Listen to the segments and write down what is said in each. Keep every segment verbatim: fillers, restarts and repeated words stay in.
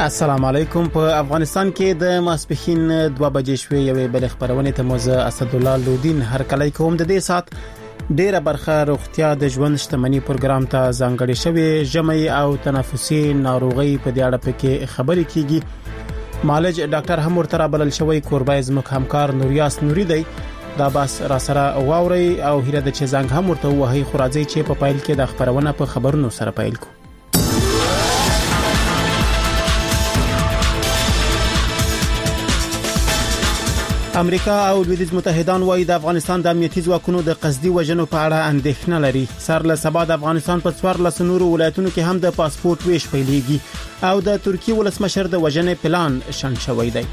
السلام علیکم. په افغانستان کې د ماسپښین دوه بجې شوې یوې بل خبرونه ته موزه اسد الله لودین هر کله کوم د دې سات ډیره برخه روغتیا د ژوند شتمنۍ پروګرام ته ځانګړې شوې جمعي او تنفسي ناروغي په دې اړه پکې خبرې کیږي. معالج ډاکټر هم ورته بلل شوی کوربای زموږ همکار نوریاس نوري دی دا بس را سره واوري او هیله د چې زنګ هم ورته وهي خو راځي چې په پایل کې د خبرونه په خبرونو سره پایل کو. امریکا او لویدیځ متحدان وايي د افغانستان د امنیتي ځواکونو د قصدي وژنو په اړه اندېښنه لري. سر له سبا د افغانستان په څوارلسو نورو ولایتونو کې هم د پاسپورت ویش پیلېږي او د ترکیه ولسمشر د وژنې پلان شنډ شوی دی.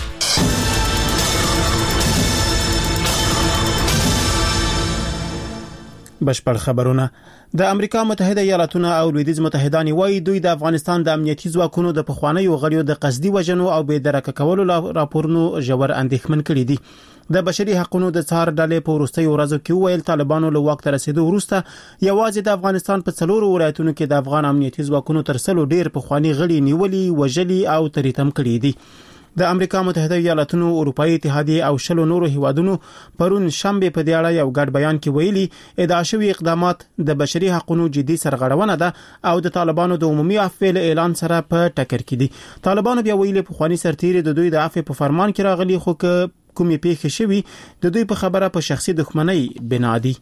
بشپړ خبرونه. د امریکا متحده ایالاتونو او لویدیځ متحدان وايي دوی د افغانستان د امنیتي ځواکونو د پخوانیو غړیو د قصدي وژنو او بې درکه کولو راپورونو ژور اندېښمن کړي دي. د بشري حقوقو د څار ډلې په وروستیو ورځو کې ویل طالبانو له وخت رسیدو وروسته یوازې د افغانستان په څلورو ولایتونو کې د افغان امنیتي ځواکونو تر څلو ډیر پخوانی غړي نیولي وژلي او تریتم کړي دي. د امریکا متحده ایالاتونو اروپאי اتحادیه او شلو نورو هیوادونو پرون شنبه په دې اړه یو ګډ بیان کې ویلي ادعا شوی اقدامات د بشري حقوقو جدي سرغړونه ده او د طالبانو د عمومي عفو اعلان سره په ټکر کې دي. طالبانو بیا ویلي په خواني سرتیري د دوی د عفو په فرمان کې راغلي خو کومې پیښې شوي د دوی په خبره په شخصي دښمنۍ بنا دي.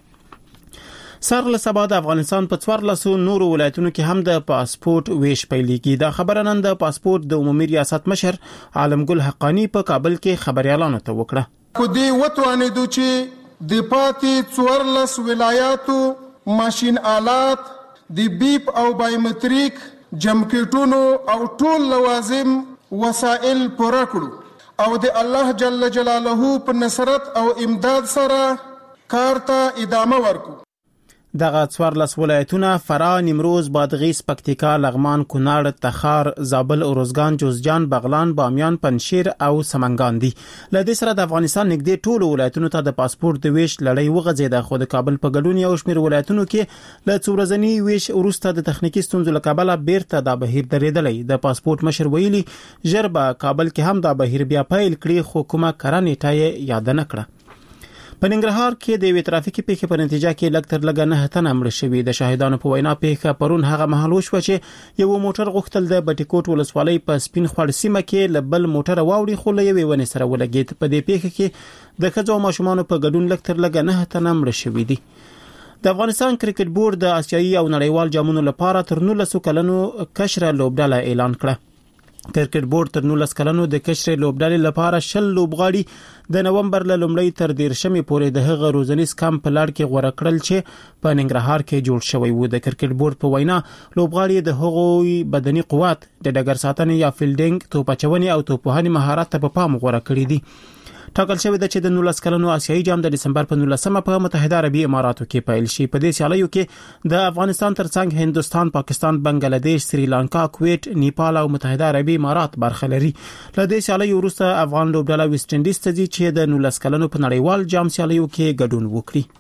سر له سبا د افغانستان په څوارلسو نورو ولایتونو کې هم د پاسپورت ویش پیلېږي. دا خبره نن د پاسپورت د عمومي ریاست مشر عالمګل حقانی په کابل کې خبريالانو ته وکړه. خو دې وتوانېدو چې د پاتې څوارلس ولایاتو ماشين آلات د بیپ او بایومټریک جمکټونو او ټول لوازم وسایل پوره کړو او د الله جل جلاله په نصرت او امداد سره کار ته ادامه ورکړو. دغه څوارلس ولایتونه فرا، نیمروز، بادغیس، پکتیکا، لغمان، کونړ، تخار، زابل، اروزګان، جوزجان، بغلان، بامیان، پنشیر او سمنګان دي. لدې سره د افغانستان نږدې ټولو ولایتونو ته د پاسپورت د ویش لړۍ وغځېده خو د کابل په ګډون یو شمېر ولایتونو کې له څو ورځنی ویش وروسته د تخنیکی ستونزو له کبله بیرته د بهیر درېدلې. د پاسپورت مشر ویلي ژر به کابل کې هم د بهیر بیا پیل کړي خو کومه کړه نیټه یاد نه کړه. په ننګرهار کې د وی ترافیکي پیښې په نتیجه کې لږ تر لږه نه تنه مړه شوي. د شاهدانو په وینا پیښه پرون هغه مهال وشوه چې یو موټر غوښتل د بټیکوټ ولسوالۍ په سپین خوړ سیمه کې له بل موټر واوړي خو له یوې ونې سره ولګېد. په دې پیښه کې د ښځو او ماشومانو په ګډون لږ تر لږه نه تنه مړه شوي دي. د افغانستان کرکټ بورډ د آسیایي او نړیوال جامونو لپاره تر نولسو کلونو کشره لوبډله اعلان کړه. کرکټ بورډ تر نولس کلونو د کشرې لوبډلې لپاره شل لوبغاړي د نومبر له لومړۍ تر دیرشمې پورې د هغه روزنیز کمپ په لړ کې غوړه کړل چې په ننګرهار کې جوړ شوی و. د کرکټ بورډ په وینا لوبغاړي د هغوی بدني قوت، د ډګر ساتنې یا فیلډینګ، توپ اچونې او توپوهنې مهارت ته په پام غوړه کړی دي. ټاکل شوی دی چې د نولس کلونو آسیایي جام د دسمبر په نولسمه په متحده عربي اماراتو کې پیل شي. په دې سیالیو کې د افغانستان ترڅنګ هندستان، پاکستان، بنگلاديش، سریلانکا، کویت، نیپال او متحده عربي امارات برخه لري. له دې سیالیو وروسته افغان لوبډله ویسټ انډیز ته ځي چې د نولس کلونو په نړیوال جام سیالیو کې ګډون وکړي.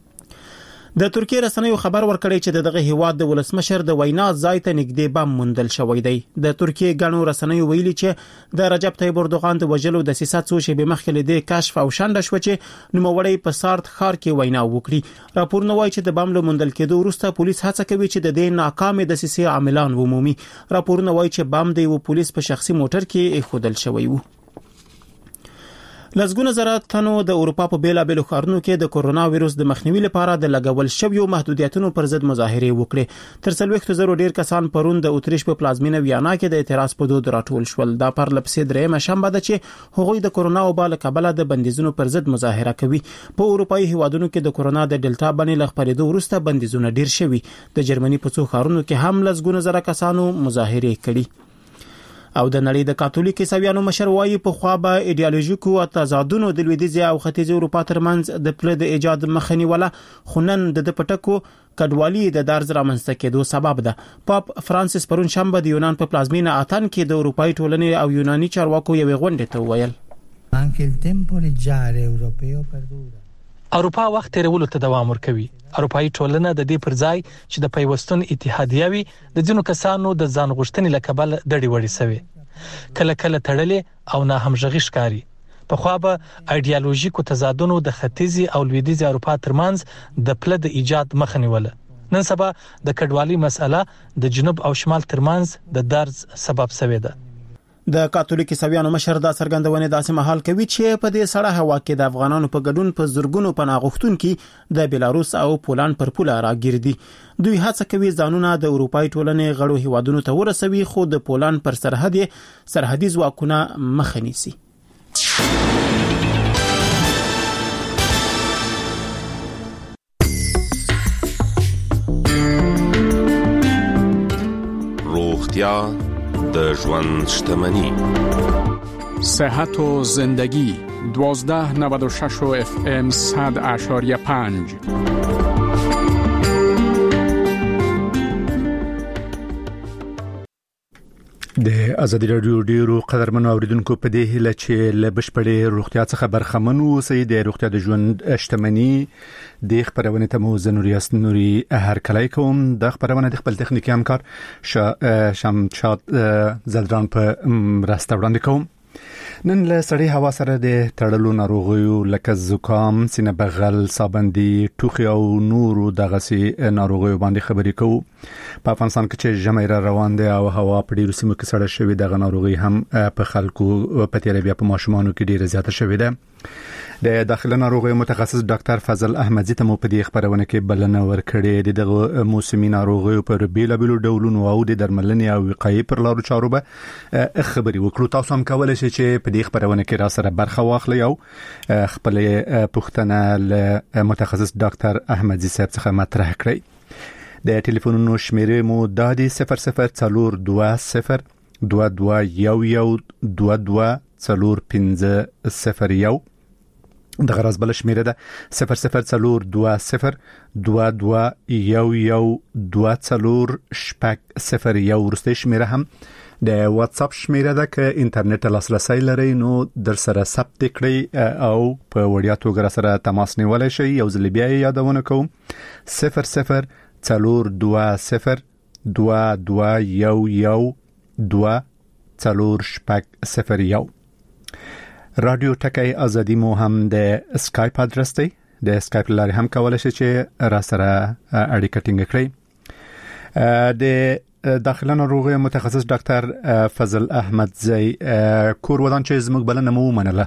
د ترکیه رسنیو خبر ورکړی چې دغه هیواد د ولسمشر د وینا ځای ته نږدې بم موندل شوی دی. د ترکیه غنو رسنیو ویلي چې د رجب طیب اردوغان د وژلو د سیاست څو شی به مخکې د کشف او شنډه شو چې نوموړی په سارت ښار کې وینا وکړي. راپورونه وایي چې د بم له موندل کېدو وروسته پولیس هڅه کوي چې د دې ناکامې دسیسې عاملان ومومي. راپورونه وایي چې بم د یو پولیس په شخصي موټر کې ایښودل شوی و. لسګونه زره تنو د اروپا په بیلابېلو ښارونو کې د کورونا وایرس د مخنیوي لپاره د لګول شویو محدودیتونو پر ضد مظاهرې وکړې. تر څلوېښتو زرو ډیر کسان پرون د اتریش په پلازمینه ویانا کې د اعتراض په دود راټول شول. دا پر لپسې درېمه شنبه ده چې هغوی د کورونا وبا له کبله د بندیزونو پر ضد مظاهره کوي. په اروپאי هیوادونو کې د کورونا د ډلټا بڼې له خپرېدو وروسته بندیزونه ډیر شوي. د جرمني په څو ښارونو کې هم لسګونه زره کسانو مظاهرې کړي. او د نړۍ د کاتولیک عیسویانو مشر وایي په خوا به ایډیالوژیکو تضادونو د لویدیځ او ختیځ اروپا ترمنځ د پله د ایجاد مخنی ولا خنن د پټکو کډوالي د درز رامنځته کېدو سبب ده. پاپ فرانسیس پرون شنبه د یونان په پلازمینه اتن کې د اروپאי ټولنې او یوناني چارواکو یوې غونډې ته ویل anche il tempo leggiare europeo perdura اروپا وخت تیرولو ته دوام ورکوي. اروپאי ټولنه د دې پر ځای چې د پیوستون اتحادیه وي د ځینو کسانو د ځان غوښتنې لکبل دړي وړي سوي کله کله تړلې او نه همغږي ښکاری. په خو به ایدئولوژیکو تضادونو د ختیځي او لویدیځي اروپا ترمنځ د پله د ایجاد مخه نیوله. نن سبا د کډوالۍ مسله د جنوب او شمال ترمنځ د درز سبب شوې ده. د کاتولیک عیسویانو مشر دا څرګندونه داسې مهال کوي چې په دې سړه هوا کې د افغانانو په ګډون په زورګونو پناه غوښتونکو د بیلاروس او پولند پر پوله راګیردي. دوی هڅه کوي ځانونه د اروپאי ټولنې غړو هیوادونو ته ورسوي خو د پولند پر سرحد سرحدي ځواکونه مخه نیسي. روغتیا د ژوند شتمنی. صحت و زندگی دوازده نود و شش اف ام صد اشاریه پنج. د ازادي رادیو ډیرو قدرمنو اوریدونکو په دې هیله چې له بشپړې روغتیا څخه برخمن اوسئ. د روغتیا د ژوند شتمنی د خبرونه ته مو زنوریاس نوري هر کله کوم. د خبرونه د خپل تخنیکی همکار شمشاد زلدران په راسته وړاندې کوم. نن له سړې هوا سره د تړلو ناروغیو لکه زکام، سینه بغل، سابندي، ټوخي او نورو دغه سي ناروغیو باندې خبرې کوو. په افغانستان کې چې ژمي را روان دي او هوا په ډیرو سیمو کې سړه شوې دغه ناروغي هم په خلکو په تیر بیا په ماشومانو کې ډیره زیاته شوې ده. د داخله ناروغیو متخصص ډاکټر فضل احمدزي ته مو په دې خبرونه کې بلنه ورکړې. د موسمي ناروغیو پر بیلابیلو ډولونو او د درملنې او وقایې پر لارو چارو به خبرې وکړو. تاسو هم کولای شئ چې په دې خبرونه کې را سره برخه واخلئ او خپل پوښتنه له متخصص ډاکټر احمدزي صاحب څخه مطرح کړئ. د ټلیفونونو شمیرې مو دادي صفر صفر څلور دوه صفر دوه دوه یو یو دوه دوه څلور پنځه صفر یو. د غرض بل شمیره ده صفر صفر څلور دوه صفر دوه دوه یو یو دوه څلور شپږ صفر یو. ورسته شمیره هم د واتس اپ شمیره ده که انټرنیټ لاسرسي لرئ نو در سره ثبت کړئ او په وړیا توګه سره تماس نیولای شئ. یو ځل بیا یادونه کوم صفر صفر څلور دوه صفر دوه دوه یو یو دوه څلور شپږ صفر یو. رادیو ټکی ازادي مو هم د اسکایپ ادرس دی. د اسکایپ لارې هم کولای شئ چې را سره اړیکه ټینګ کړئ. د داخله ناروغیو متخصص ډاکټر فضل احمدزي کور ودان چې زموږ بلنه مو منله.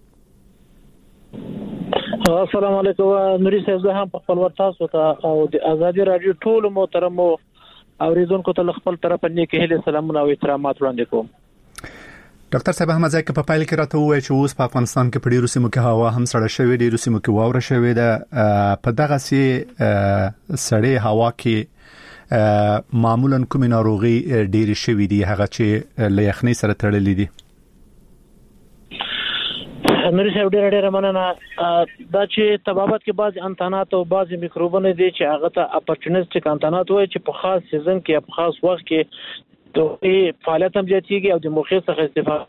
السلام علیکم نوري صاحب. زه هم په خپل ورتاسو ته او د ازادي رادیو ټول محترم اوریدونکو ته خپل طرف نه کې هله سلامونه او احترامات وړاندې کوم. ډاکټر صاحب احمدزي په پایل کې راته وایي چې اوس په افغانستان کې په ډیرو سیمو کې هوا هم سړه شوې، ډیرو سیمو کې واوره شوې ده. په دغه سي سړې هوا کې معمولا کومې ناروغي ډېرې شوې دي هغه چې له یخنۍ سره تړلې دي؟ نوري صاحب ډېر ډېر مننه. دا چې طبابت کې بعض انتانات او بعض میکروبونه دي چې هغه ته اپورچونیسټیک انتانات وایي چې په خاص سیزن کې په خاص وخت کې دوی فعالیت هم زیاتېږي او د موخې څخه استفاده.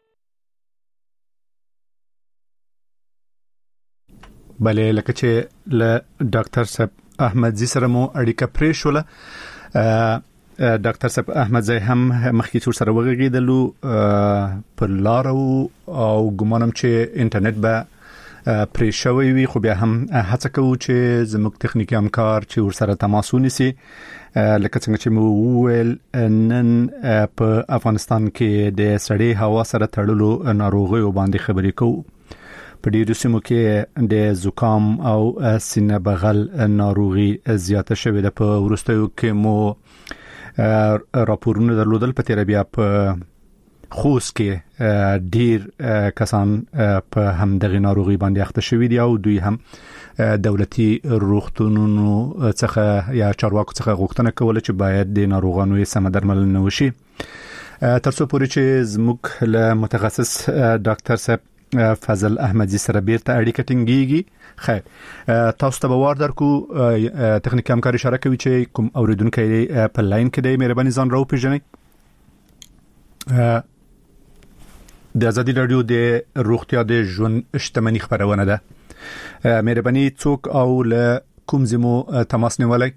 بله لکه چې له ډاکټر صاحب احمدزي سره مو اړیکه پرې شوله. ډاکټر صاحب احمدزي هم مخکې څور سره وغږیدلو په لارو او ګمانم چې انټرنیټ به پرې شوی وي، خو بیا هم هڅه کوو چې زموږ تخنیکی همکار چې ور سره تماس ونیسي. لکه څنګه چې مو ویل نن په افغانستان کې د سړې هوا سره تړلو ناروغیو باندې خبرې کوو. په ډیرو سیمو کې د زکام او سینه بغل ناروغي زیاته شوې ده. په ورستیو کې مو راپورونه درلودل په تیر بیا په خوست کې ډیر کسان په همدغه ناروغي باندې اخته شوي دي او دوی هم دولتي روغتونونو څخه یا چارواکو څخه غوښتنه کوله چې باید د ناروغانو یې سم درملنه وشي. ترڅو پورې چې زموږ له متخصص ډاکټر صاحب فضل احمدزي سره بیرته اړیکه ټینګیږي. خیر تاسو ته باور درکو تخنیکی همکار اشاره کوي چې کوم اوریدونکو په لاین کې دی مهرباني ځان راو پیژنئ. د ازادي رادیو د روغتیا د ژوند شتمنی خبرونه ده. مهرباني څوک او له کوم زمو تماس نیولای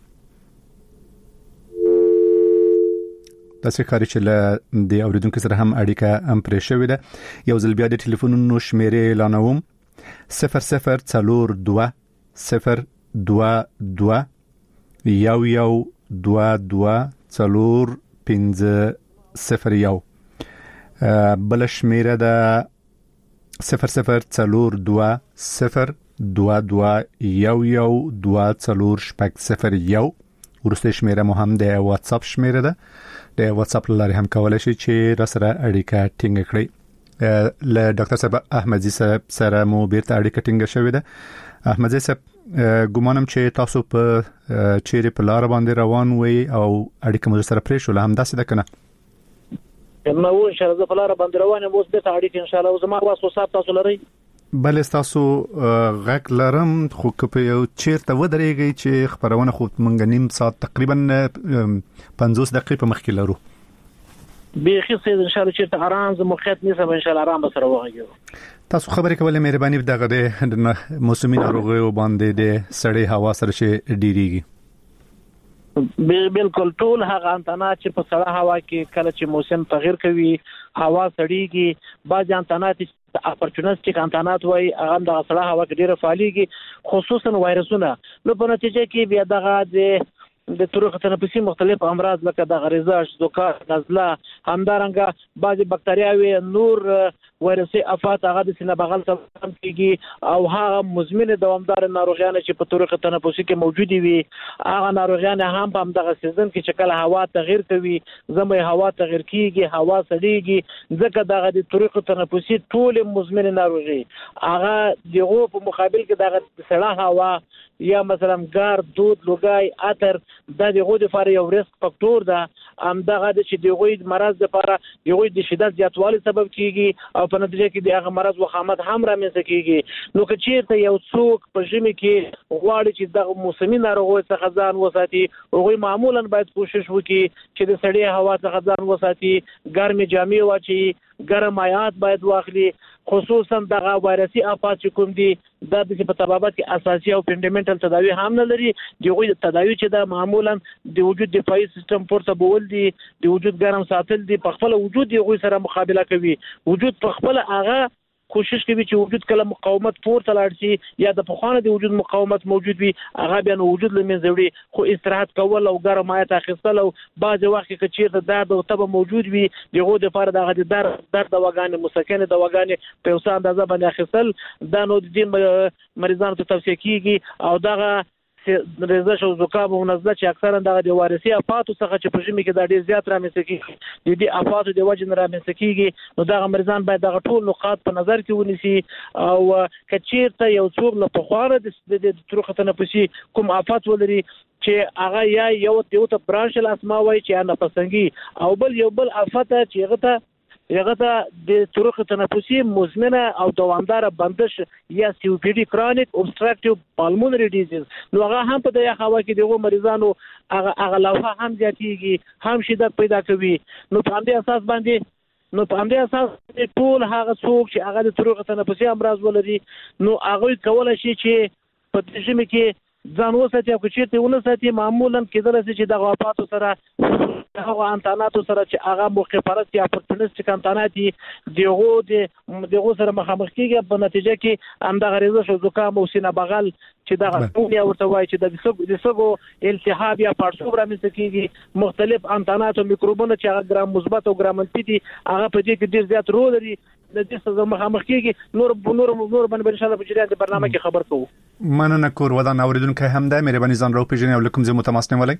تاسو کاری چې له د اوریدونکو سره هم اړیکه هم پرې شوې ده. یو ځل بیا د ټلیفونونو شمیرې اعلانوم صفر صفر څلور دوه صفر دوه دوه یو یو دوه دوه څلور پنځه صفر یو. بل شمیره ده صفر صفر څلور دوه صفر دوه دوه یو یو دوه څلور شپږ صفر یو. ورسته شمیره مو هم د واتس اپ شمیره ده. د واتس اپ لارې هم کولای شئ چې را سره اړیکه ټینګ کړئ. له ډاکټر صاحب احمدزي صاحب سره مو بیرته اړیکه ټینګ شوې ده. احمدزي صاحب ګومانم چې تاسو په چیرې په لار باندې روان وي او اړیکه مو سره پرې شو له هم داسې ده کنه؟ نو ان شاء الله په لار باندې روان یم، اوس به اړیکه ان شاء الله زما واسو صاحب تاسو لري. بل تاسو غږ لرم خو که یو چیرته ودرېږئ چې خبرونه خو مونږ نیم ساعت تقریبا پنځوس دقیقې په مخکې لرو. بیخي سید ان شاء الله چې آرام ز موقعیت نسبه ان شاء الله آرام سره وغږیږو. تاسو خبرې کولې مهرباني دغه د موسمي ناروغیو باندې د سړې هوا سره چې ډیریږي. بالکل ټول هغه انتانات چې په سړه هوا کې کله چې موسم تغیر کوي هوا سړیږي، بعض انتانات اپورتونیسټیک انتانات وای هغه د سړه هوا کې ډیره فعالیږي، خصوصا وایرسونه. نو په نتیجه کې بیا دغه د د طرق تنفسي مختلف امراض لکه د غریزاش، زکام، نزله، همدارنګه بعضی بکتریاوي، نور وایرسي افات هغه د سینه بغل سره کیږي او هغه مزمن دوامدار ناروغیان چې په طرق تنفسي کې موجود وي هغه ناروغیان هم په دغه سیزن کې چې کله هوا تغیر کوي، زموږ هوا تغیر کیږي، هوا سړیږي، ځکه دغه د طرق تنفسي ټول مزمن ناروغي هغه دغه په مقابل کې دغه سړه هوا یا مثلا ګار، دود، لوګای، اتر د دغه د فار یو ریسک فاکتور ده. ام دغه د چې دغه مرض لپاره یو د شدت زیاتوالی سبب کیږي او په نتیجه کې دغه مرض وخامت هم رامنځته کیږي. نو که چیرته یو څوک په ژمي کې غواړي چې دغه موسمي ناروغیو څخه ځان وساتي، هغه معمولا باید کوشش وکړي چې د سړې هوا څخه ځان وساتي، ګرمې جامې واچي، ګرم مایعات باید واخلي، خصوصا دغه وایرسي افات چې کوم دي د دې په طبابت کې اساسي او فندامنټل تداوی هم نه لري. دغه تداوی چې د معمولا د وجود دفاعي سیستم پورته بول دي، د وجود ګرم ساتل دي، په خپل وجود یې سره مقابله کوي. وجود په خپل هغه کوشش کوي چې وجود کله مقاومت پورته لاړ شي یا د پخوانه د وجود مقاومت موجود وي هغه بیا نو وجود لمنځه وړي، خو استراحت کول او ګرم مایعات اخیستل او بعض وخت کې چیرته درد او تب موجود وي دغه د لپاره دغه د درد درد دواګانې مسکنه دواګانې په اوسه اندازه باندې اخیستل دا نو د دې مریضانو ته توصیه کیږي. او دغه رزش او زکام او نزله چې اکثرا دغه د وارثي افاتو څخه چې په ژمي کې د ډیر زیات رامنځته کیږي، د دې افاتو د وجه نه رامنځته کیږي. نو دغه مریضان باید دغه ټول نقاط په نظر کې ونیسي او کچیرته یو څوک له پخوانه د طرق تنفسي کوم افات ولري چې هغه یا یو یو ته برانشل اسما وای چې نه پسنګي او بل یو بل افات چې هغه ته هغه ته د طرق تنفسي مزمنه او دوامدار بندش یا سی او پی ډي کرونیک اوبستراکټیو پالمونري ډیزیز. نو هغه هم په دغه هوا کې دغه مریضانو هغه هغه لوحه هم زیاتېږي، هم شدت پیدا کوي. نو په همدې اساس باندې نو په همدې اساس ټول هغه څوک چې هغه د طرق تنفسي امراض ولري نو هغه کولای شي چې په دې ژمي کې ځان وساتي او چې ته ونه ساتي معمولا کېدل چې د غواپاتو سره هغه انتاناتو سره چې هغه مخفرت یا اپورتونیسټیک انتانات دغه د دغه سره مخامخ کیږي، په نتیجه کې هم د غریزه شو زکام او سینه بغل چې د غوړیا ورته وایي چې د سګو د سګو التهاب یا پړسوب رامنځته کیږي، مختلف انتانات او میکروبونه چې هغه ګرام مثبت او ګرام منفي دي هغه په دې کې ډیر زیات رول لري د دې سره مخامخ کیږي. نور نور نور باندې ان شاء الله په جریان د برنامه کې خبر کوو. مننه کور ودان اوریدونکو هم ده مهرباني ځان راو پیژنې او لکم زمو تماس نیولای.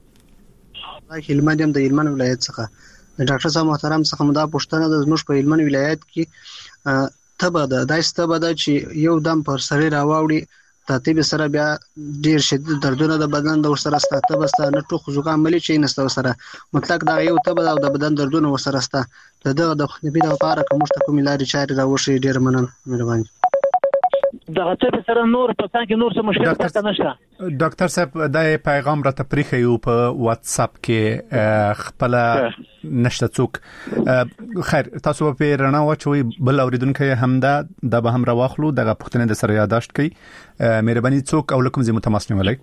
هلمند د هلمند ولایت څخه د ډاکټر صاحب محترم څخه مدا پښتنه د زموږ په هلمند ولایت کې تبه ده دایسته تبه ده چې یو دم پر سړی راوړي ترتیب سره بیا ډیر شدید دردونه د بدن د ورسره ستاسو بسته نه ټوخ زکام ملي چې نستو سره مطلق دا یو تبه او د بدن دردونه ورسره ستاسو دغه د خنبي د لپاره کوم څه کوم لاري چاري راوښي ډیر مننه مهرباني. دغه څه سره نور په څنګه نور څه مشکل پاتې نشته. ډاکټر صاحب دا پیغام را تپریخ یو په واتس اپ کې خپل نشته څوک خیر تاسو په رڼا واچوي بل اوریدونکو همدا د به هم راوخلو دغه پښتنه د سره یاداشت کوي مهرباني څوک او لکم زی متماسنه ولای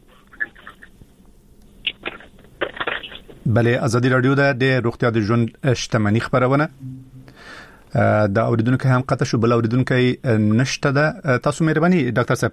بله ازادي رادیو د روغتیا د ژوند شتمنۍ خبرونه دا اوریدونکو هم قطع شو بل اوریدونکو نشته ده تاسو مهرباني ډاکټر صاحب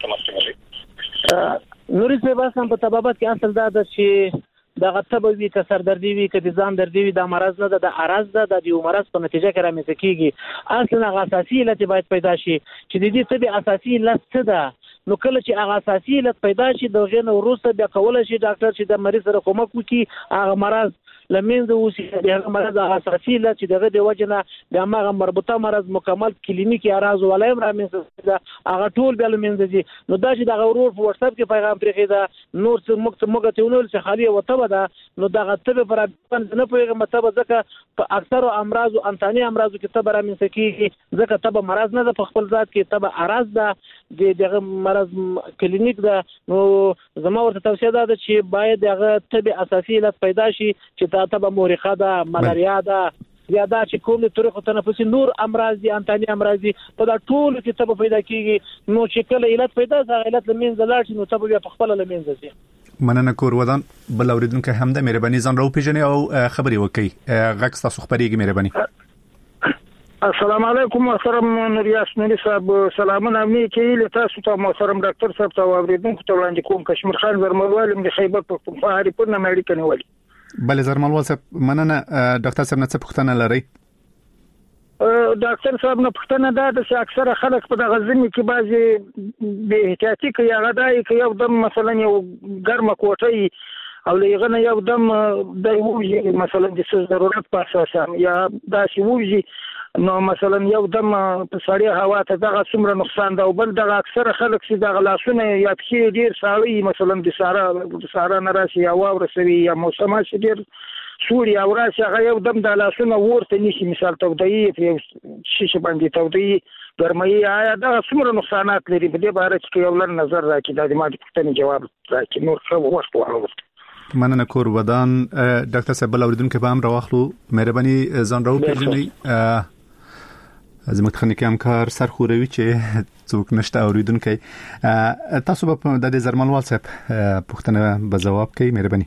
نوري څه باسم په طبابت کې اصل دا د چې د غتبه وی که سردردي وی که د ځان دردي وی د مرز نه د عرض ده د یو مرز په نتیجه کې رامنځته کیږي اصلا هغه اساسي علت باید پیدا شي چې د دې طبي اساسي علت څه ده نو کله چې هغه اساسي علت پیدا شي د غنه وروسته بیا کول شي ډاکټر چې د مریض سره کومک وکړي هغه مرز لمنځه اوسي د مرز اساسي علت چې دغه د وجنه د هغه مربوطه مرز مکمل کلینیکي اراز ولایم رامنځته هغه ټول بیا لمنځه دي نو دا چې د ورور په واتس اپ کې پیغام پرېږي دا نور څه مخ مخ ته ونول چې خالي وته ده نو دغه تبه پر نه پیغام مطلب ځکه په اکثر امراض او انتاني امراض کې تبه رامنځته کیږي ځکه تبه مرز نه ده په خپل ذات کې تبه اراز ده د دغه مرز کلینیک ده نو زما ورته توصیه ده چې باید دغه تبه اساسي علت پیدا شي چې تبه مورخه ده ملاریا ده یا دا چې کوم طریقو تنفسي نور امراض دي انتاني امراض دي په دا ټول کې تبه پیدا کیږي نو چې کله علت پیدا ځای علت لمنځه لاړ شي نو تبه بیا په خپل لمنځه ځي مننه کور ودان بل اوریدونکو هم د مهرباني ځان راو پیژنې او خبري وکي غږ تاسو خبريږي مهرباني السلام علیکم محترم نوریاس نوری صاحب سلامونه مې کې له تاسو ته محترم ډاکټر صاحب ته اوریدونکو ته وړاندې کوم کشمیر خان زرموال د خیبر پختونخوا هریپور نه امریکا نیولې بله زرمال صاحب مننه ډاکټر صاحب نه څه پوښتنه لري ډاکټر صاحب نه پوښتنه ده چې اکثره خلک په دغه ځینې کې بعضي به احتیاطي کوي هغه دای کې یو دم مثلا یو ګرمه کوټه او لغه نه یو دم د وږي مثلا د ضرورت په اساس یا دا چې وږي نو مثلا یو دم په سړی هوا ته دغه څومره نقصان ده او بل دغه اکثره خلک چې دغه لاسونه یا پښې ډیر ساړي مثلا د سارا د سارا نه راشي یا واور سوي یا موسمه چې ډیر سوري او راشي هغه یو دم د لاسونه ورته نشي مثال تودایي په شیشه باندې تودایي ګرمي آیا دا څومره نقصانات لري په دې باره کې یو لن نظر راکړي د دې پوښتنې جواب راکړي نور څه وخت وړاندې مننه کور ودان ډاکټر صاحب اوریدونکو به هم راوخلو مهرباني ځان راو پیژنئ زموږ تخنیکی همکار سرخوروي چې څوک نشته اوریدونکو تاسو به د زرمالوال صاحب پوښتنه به جواب کوي مهرباني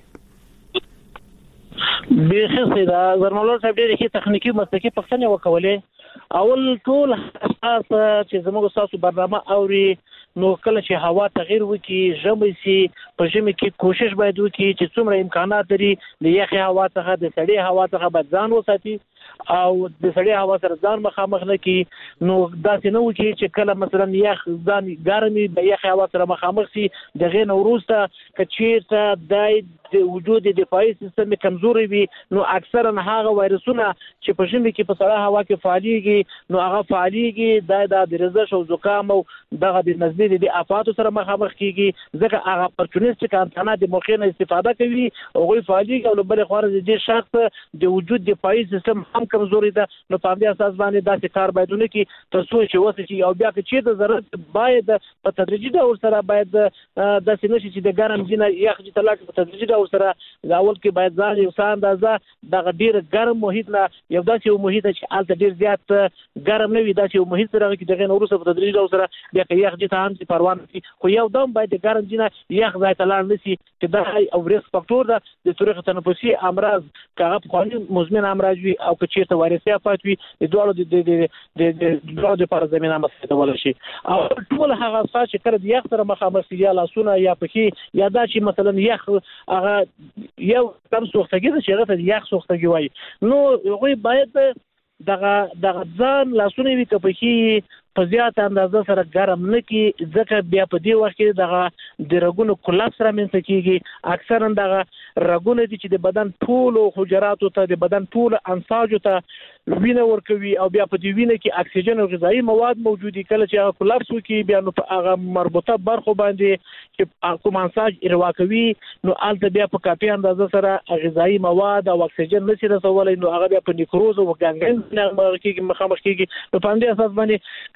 به سیدا زرمالوال صاحب ډېر ښه تخنیکی مسلکي پوښتنه وکولې اول ټول اساس چې زموږ تاسو برنامه اوري نو کله چې هوا تغیر وکړي ژمي سي په ژمي کې کوشش باید وکړي چې څومره امکانات لري د یخي هوا څخه د سړې هوا څخه باید ځان وساتي او د سړې هوا سره ځان مخامخ نه کی نو داسې نه وکړي چې کله مثلا یخ ځان ګرمي د یخي هوا سره مخامخ سي دغه نوروسته کچیرته د وجود دفاعي سیستم کمزوري وي نو اکثرا هغه وایرسونه چې په ژمي کې په سړه هوا کې فعاليږي نو هغه فعاليږي د د رزش او زکام او دغه د نزدې د افاتو سره مخامخ کیږي ځکه هغه اپورتونیسټیک انټانا د موخینه استفاده کوي او غوي فعاليږي او بل خو د دې شخص د وجود دفاعي سیستم هم کمزوري ده نو په دې اساس باندې داسې کار باید ونه کی ترڅو چې وسه او بیا چې د ضرورت باید په تدریجي ډول سره باید داسې نشي چې د ګرم دینه یخ چې تلاټ په تدریجي ډول سره اول کې باید ځان یو څه اندازه دغه ډیر ګرم محیط نه یو داسې یو محیط چې الته ډیر زیات ګرم نه وي داسې یو محیط سره چې دغه نورو سره په تدریجي ډول سره بیا کې یخ چې هم چې پروان شي خو یو دم باید د ګرم دینه یخ ځای ته لاړ نشي چې دا او ریسک فاکتور ده د طریق تنفسي امراض کاغه په مزمن امراض وي او چې ته وایرسي افات وي د دوړو د د د د دوړو د پر زمينه مسته شي او ټول هغه څه چې کړه د یخ سره مخامخ دي یا لاسونه یا پخې یا دا چې مثلا یخ هغه یو کم سوختګي چې هغه ته یخ سوختګي وایي نو هغه باید دغه دغه ځان لاسونه وي کپخې په زیات اندازه سره ګرم نه کی ځکه بیا په دې وخت کې دغه د رګونو کولاپس رامنځته کیږي اکثرا دغه رګونه دي چې د بدن ټول حجراتو ته د بدن ټول انساجو ته وینه ورکوي او بیا په دې وینه کې اکسیجن او غذایی مواد موجودي کله چې هغه کولاپس وکړي بیا نو هغه مربوطه برخو باندې چې کوم انساج اروا کوي نو الته بیا په کافي اندازه سره غذایی مواد او اکسیجن نشي رسولای نو هغه بیا په نیکروز او ګانګرین کې مخامخ کیږي په دې اساس باندې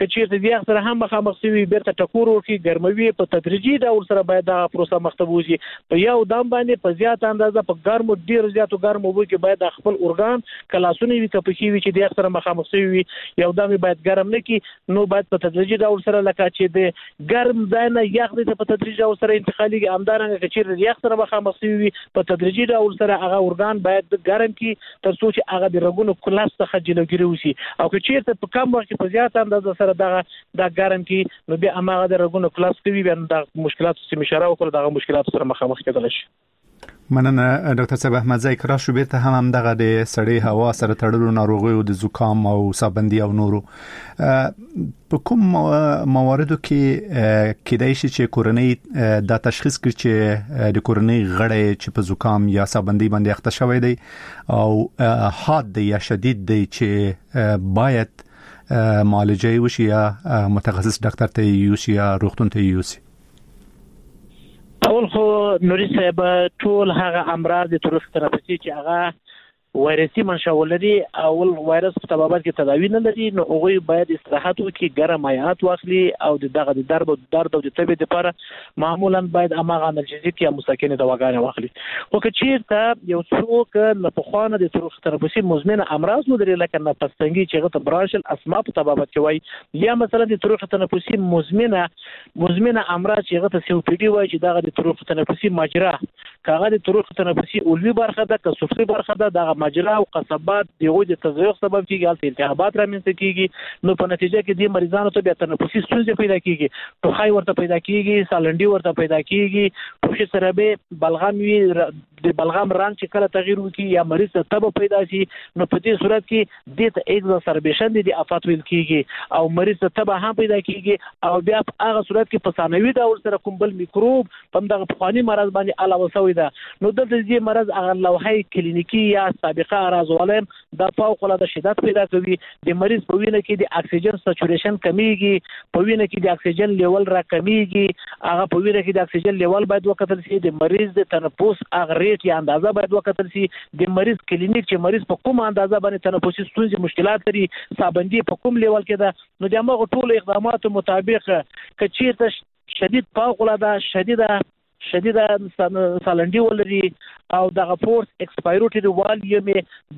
کچیر د یخ سره هم مخامخ شي بیرته ټکور ورکړي ګرموي په تدریجي ډول سره باید دا پروسه مخته وځي په یو دم باندې په زیات اندازه په ګرمو ډیر زیاتو ګرمو وو کې باید خپل اورګان کلاسونه وي کپشي وي چې د یخ سره مخامخ شي وي یو دم باید ګرم نه کی نو باید په تدریجي ډول سره لکه چې د ګرم ځای نه یخ د په تدریجي ډول سره انتقالي امدارنګ کچیر د یخ سره مخامخ شي وي په تدریجي ډول سره هغه اورګان باید ګرم کی تر څو چې هغه د رګونو کلاس څخه جلوګیری وشي او کچیر ته په کم وخت په زیات اندازه سره دا د ګرم کی نو بیا هغه د رګونو کلاس کوي بیا د مشکلات چې مشاره وکړه د مشکلات سره مخامخ کېدل شي. مننه ډاکټر صاحب احمد زای کرا شو بیرته هم هم دغه د سړی هوا سره تړلو ناروغیو د زکام او سابندي او نورو په کوم مواردو کې کېدای شي چې کورنۍ دا تشخیص کړي چې د کورنۍ غړي چې په زکام یا سابندي باندې اخته شوی دی او حاد دی یا شدید دی چې باید معالجه وشي یا متخصص ډاکټر ته یوسي یا روغتون ته یوسي؟ اول خو نوري صاحب ټول هغه امراض د طرق تنفسي چې هغه وایرسي منشأ ولري اول وایرس په تبابت کې تداوی نه لري نو هغه باید استراحت وکړي ګرم مایعات واخلي او د دغه د درد او درد او د تبې لپاره معمولا باید اماغه انالجیزیک یا مسکنه دواګانې واخلي. خو که چیرته یو څوک نه په خوانه د طرق تنفسي مزمنه امراض لري لکه نفس‌تنګي چې هغه براشل اسما په تبابت کې وای یا مثلا د طرق تنفسي مزمنه مزمنه امراض چې هغه سی او پی ډي وای چې دغه د طرق تنفسي مجرا کاغه د طرق تنفسي اولوي برخه ده که سفلي برخه ده دغه مجرا او قصبات دغه د تزریق سبب کیږي الته التهابات رامنځته کیږي نو په نتیجه کې د مریضانو ته بیا تنفسي ستونزې پیدا کیږي ټوخی ورته پیدا کیږي سالنډي ورته پیدا کیږي په سره به بلغم وی د بلغم رنګ چې کله تغییر وکړي یا مریض ته تب پیدا شي نو په دې صورت کې د ته ایگزاسربیشن د افات ویل کیږي او مریض ته تب هم پیدا کیږي او بیا په هغه صورت کې په ثانوي ډول سره کوم بل میکروب په دغه پخوانی مرض باندې علاوه شوی ده نو د دې مرض هغه لوحه کلینیکی یا سابقه اعراض ولیم د فوق العاده شدت پیدا کوي د مریض په وینه کې د اکسیجن سچوریشن کمیږي په وینه کې د اکسیجن لیول را کمیږي هغه په وینه کې د اکسیجن لیول باید وکتل شي د مریض د تنفس هغه ریټ یا اندازه باید وکتل شي د مریض کلینیک چې مریض په کوم اندازه باندې تنفسي ستونزې مشکلات لري سابندي په کوم لیول کې ده نو د هغه ټول اقداماتو مطابق کچیرته شدید فوق العاده شدیده شدیده سالنډي ولري او دغه فورس ایکسپایروټي والیوم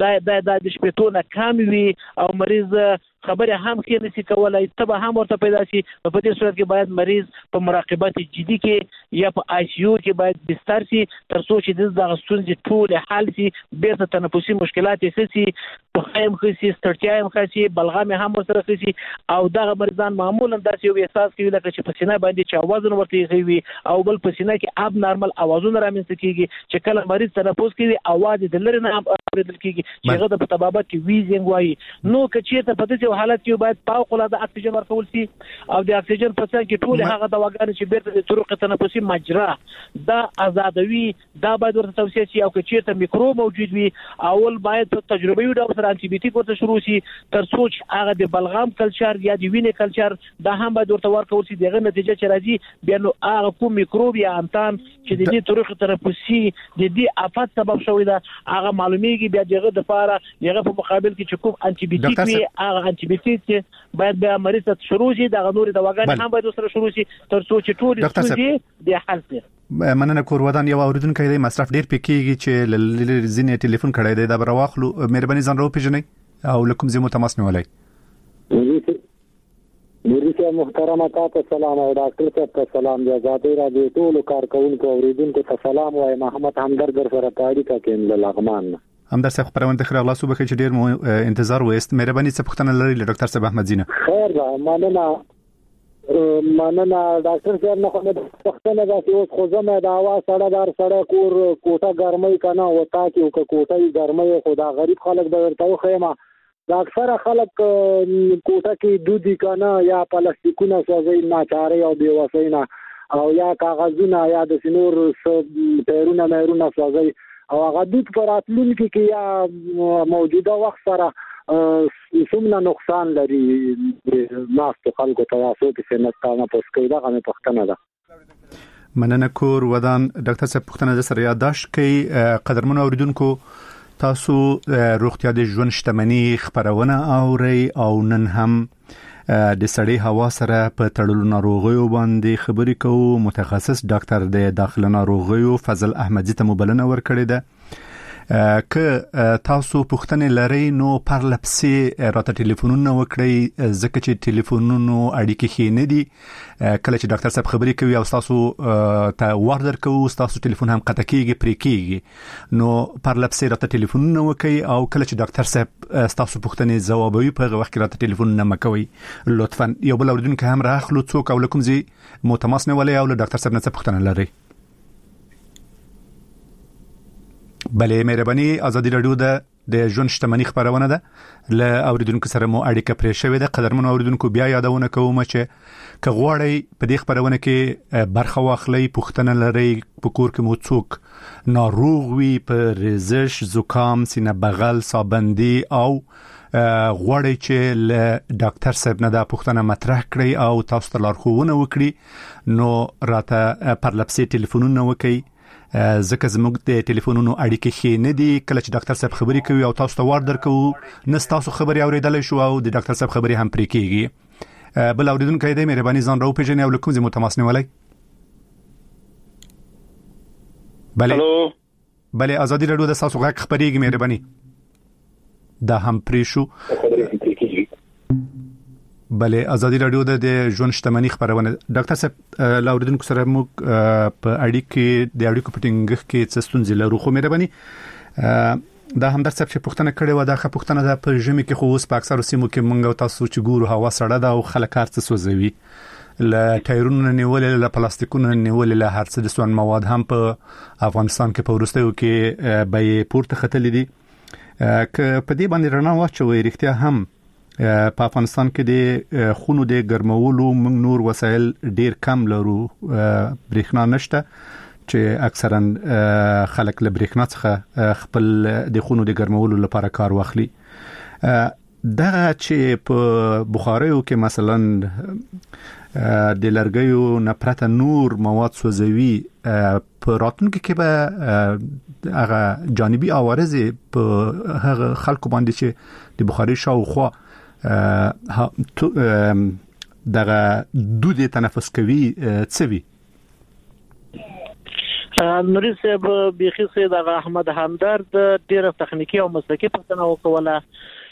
د د د شپېتو نه کم وي او مریض خبره هم کې نشي کولای تبه هم ورته پیدا شي په دې صورت کې باید مریض په مراقبت جدي کې یا په آی سی یو کې باید بستر شي تر څو چې دغه ستونزې ټول حل شي بیرته تنفسي مشکلات یې شي په خیم خسي ستړیا هم خسي بلغم هم سره خسي او دغه مریضان معمولا داسې یو احساس کوي لکه چې په سینه باندې چې وزن ورته وي او بل په سینه کې اب نارمل اوازونه رامنځته کیږي چې کله مریض تنفس کوي اواز د لری نه اوریدل کیږي چې هغه د تبابت کې ویزینګ وایي نو کچې ته په دې حالت کې باید فوق العاده اکسیجن ورکول شي او د اکسیجن په څیر کې ټول هغه دواګانې چې بیرته د طرق تنفسي مجرا دا آزادوي دا باید ورته توصیه شي او کچې ته میکروب موجود وي اول باید په تجربوي ډول سره انټي بیوټیک ورته شروع شي تر څو چې هغه د بلغم کلچر یا د وینې کلچر دا هم باید ورته ورکول شي دغه نتیجه چې راځي بیا نو هغه کوم میکروب یا انتان چې د دې طرق تنفسي د دې افات سبب شوی دا هغه معلومیږي بیا دغه د لپاره دغه په مقابل کې چې کوم انټي بیوټیک وي هغه انټي بیوټیک باید بیا مریض ته شروع شي دغه نور دواګانې هم باید سره شروع شي تر څو چې ټول ستونزې د حل شي. مننه کور ودان یو اوریدونکو دی مصرف ډیر پکېږي چې لزینې ټلیفون کړی دی دا برواخلو مهرباني ځان راو پیژنئ او لکم زمو تماس نیولای. ورته محترمه تاسو سلام او ډاکټر صاحب ته سلام دی آزادي را دي ټول کارکونکو اوریدونکو ته سلام وایم محمد همدرد سره تاریخ کې د لغمان هم در څخه پرونده خیر الله صبح چې ډیر مو انتظار وست مهرباني څه پختنه لري ډاکټر صاحب احمد زینه خیر دا مننه مننه ډاکټر صاحب نه خو پختنه دا چې اوس خو زمه دا आवाज سره دار سره کور کوټه ګرمي کنه وتا کې کوټه ګرمي خدا غریب خلک به ورته خیمه دا اکثره خلک کوټه کې دودي کنه یا پلاستیکونه سوځي ناچاري او بیوسینا او یا کاغذونه یا د سنور پیرونه مېرونه سوځي او هغه د پراتلون کې کې یا موجوده وخت سره څومره نقصان لري ناست خلکو ته واسو کې سنت تا نه پوس کوي دا غو پختنه ده مننه کور ودان ډاکټر صاحب پختنه سره یاداشت کوي قدرمن اوریدونکو تاسو روغتیا د ژوند شتمنۍ خبرونه اوري او نن هم د سړې هوا سره په تړلو ناروغیو باندې خبرې کوو. متخصص ډاکټر د داخله ناروغیو فضل احمدزي ته مبلنه ورکړې ده. که تاسو پوښتنه لرئ نو پر لپسې راته ټلیفونونه وکړئ، ځکه چې ټلیفونونو اړیکې ښې نه دي. کله چې ډاکټر صاحب خبرې کوي او تاسو ته ور درکوو، تاسو ټلیفون هم قطع کیږي، پرې کیږي، نو پر لپسې راته ټلیفونونه وکړئ او کله چې ډاکټر صاحب تاسو پوښتنه ځوابوي په هغه وخت کې راته ټلیفونونه مکوئ لطفا. یو بل اوریدونکو هم راخلو، څوک او لکم زی متماس نه ولې او له ډاکټر صاحب نه څه پوښتنه لرئ؟ بله، مهرباني. ازادي رادیو د د ژوند شتمنۍ خبرونه ده، له اوریدونکو سره مو اړیکه پرې شوې ده. قدرمن اوریدونکو، بیا یادونه کوم چې که غواړئ په دې خبرونه کې برخه واخلئ، پوښتنه لرئ، په کور کې مو څوک ناروغ وي، په ریزش، زکام، سینه بغل، سابندي او غواړئ چې له ډاکټر صاحب نه دا پوښتنه مطرح کړئ او تاسو ته لارښوونه وکړي، نو راته پر لپسې ټلیفونونه وکړئ، ځکه زموږ د ټلیفونونو اړیکې ښې نه دي. کله چې ډاکټر صاحب خبرې کوي او تاسو ته ور درکوو، نه تاسو خبرې اوریدلای شو او د ډاکټر صاحب خبرې هم پرې کیږي. بل اوریدونکو دی، مهرباني ځان راو پیژنئ او لکم زی متماس نه ولای. بله بله، ازادي رادیو د تاسو غږ خبرېږي، مهرباني دا هم پرې شو. بله، ازادي رادیو د ژوند شتمنۍ خبرونه. ډاکټر صاحب، لا اوریدونکو سره موږ په اړیکې د اړیکو په ټینګښت کې څه ستونزې لرو، خو مهرباني دا هم در څه چې پوښتنه کړې و، دا ښه پوښتنه ده. په ژمي کې خو اوس په اکثر سیمو کې موږ او تاسو چې ګورو هوا سړه ده او خلک هر څه سوځوي، له ټایرونو نیولې، له پلاستیکونو نیولې، له هر څه د سون مواد هم په افغانستان کې په وروستیو کې به پورته ختلې دي. که په دې باندې رڼا واچوي، رښتیا هم په افغانستان کې د خونو د ګرمولو موږ نور وسایل ډیر کم لرو، برېښنا نشته چې اکثرا خلک له برېښنا څخه خپل د خونو د ګرمولو لپاره کار واخلي. دا چې په بخاریو کې مثلا د لرګیو نه پرته نور مواد سوځوي، په راتلونکي کې به هغه جانبي عوارض په هغه خلکو باندې چې د بخاري شاوخوا دغه دود تنفس کوي څه وي؟ نوري صاحب بيخي سید اغا احمد همدرد ډیره تخنیکی او مسلکی پوښتنه وکوله.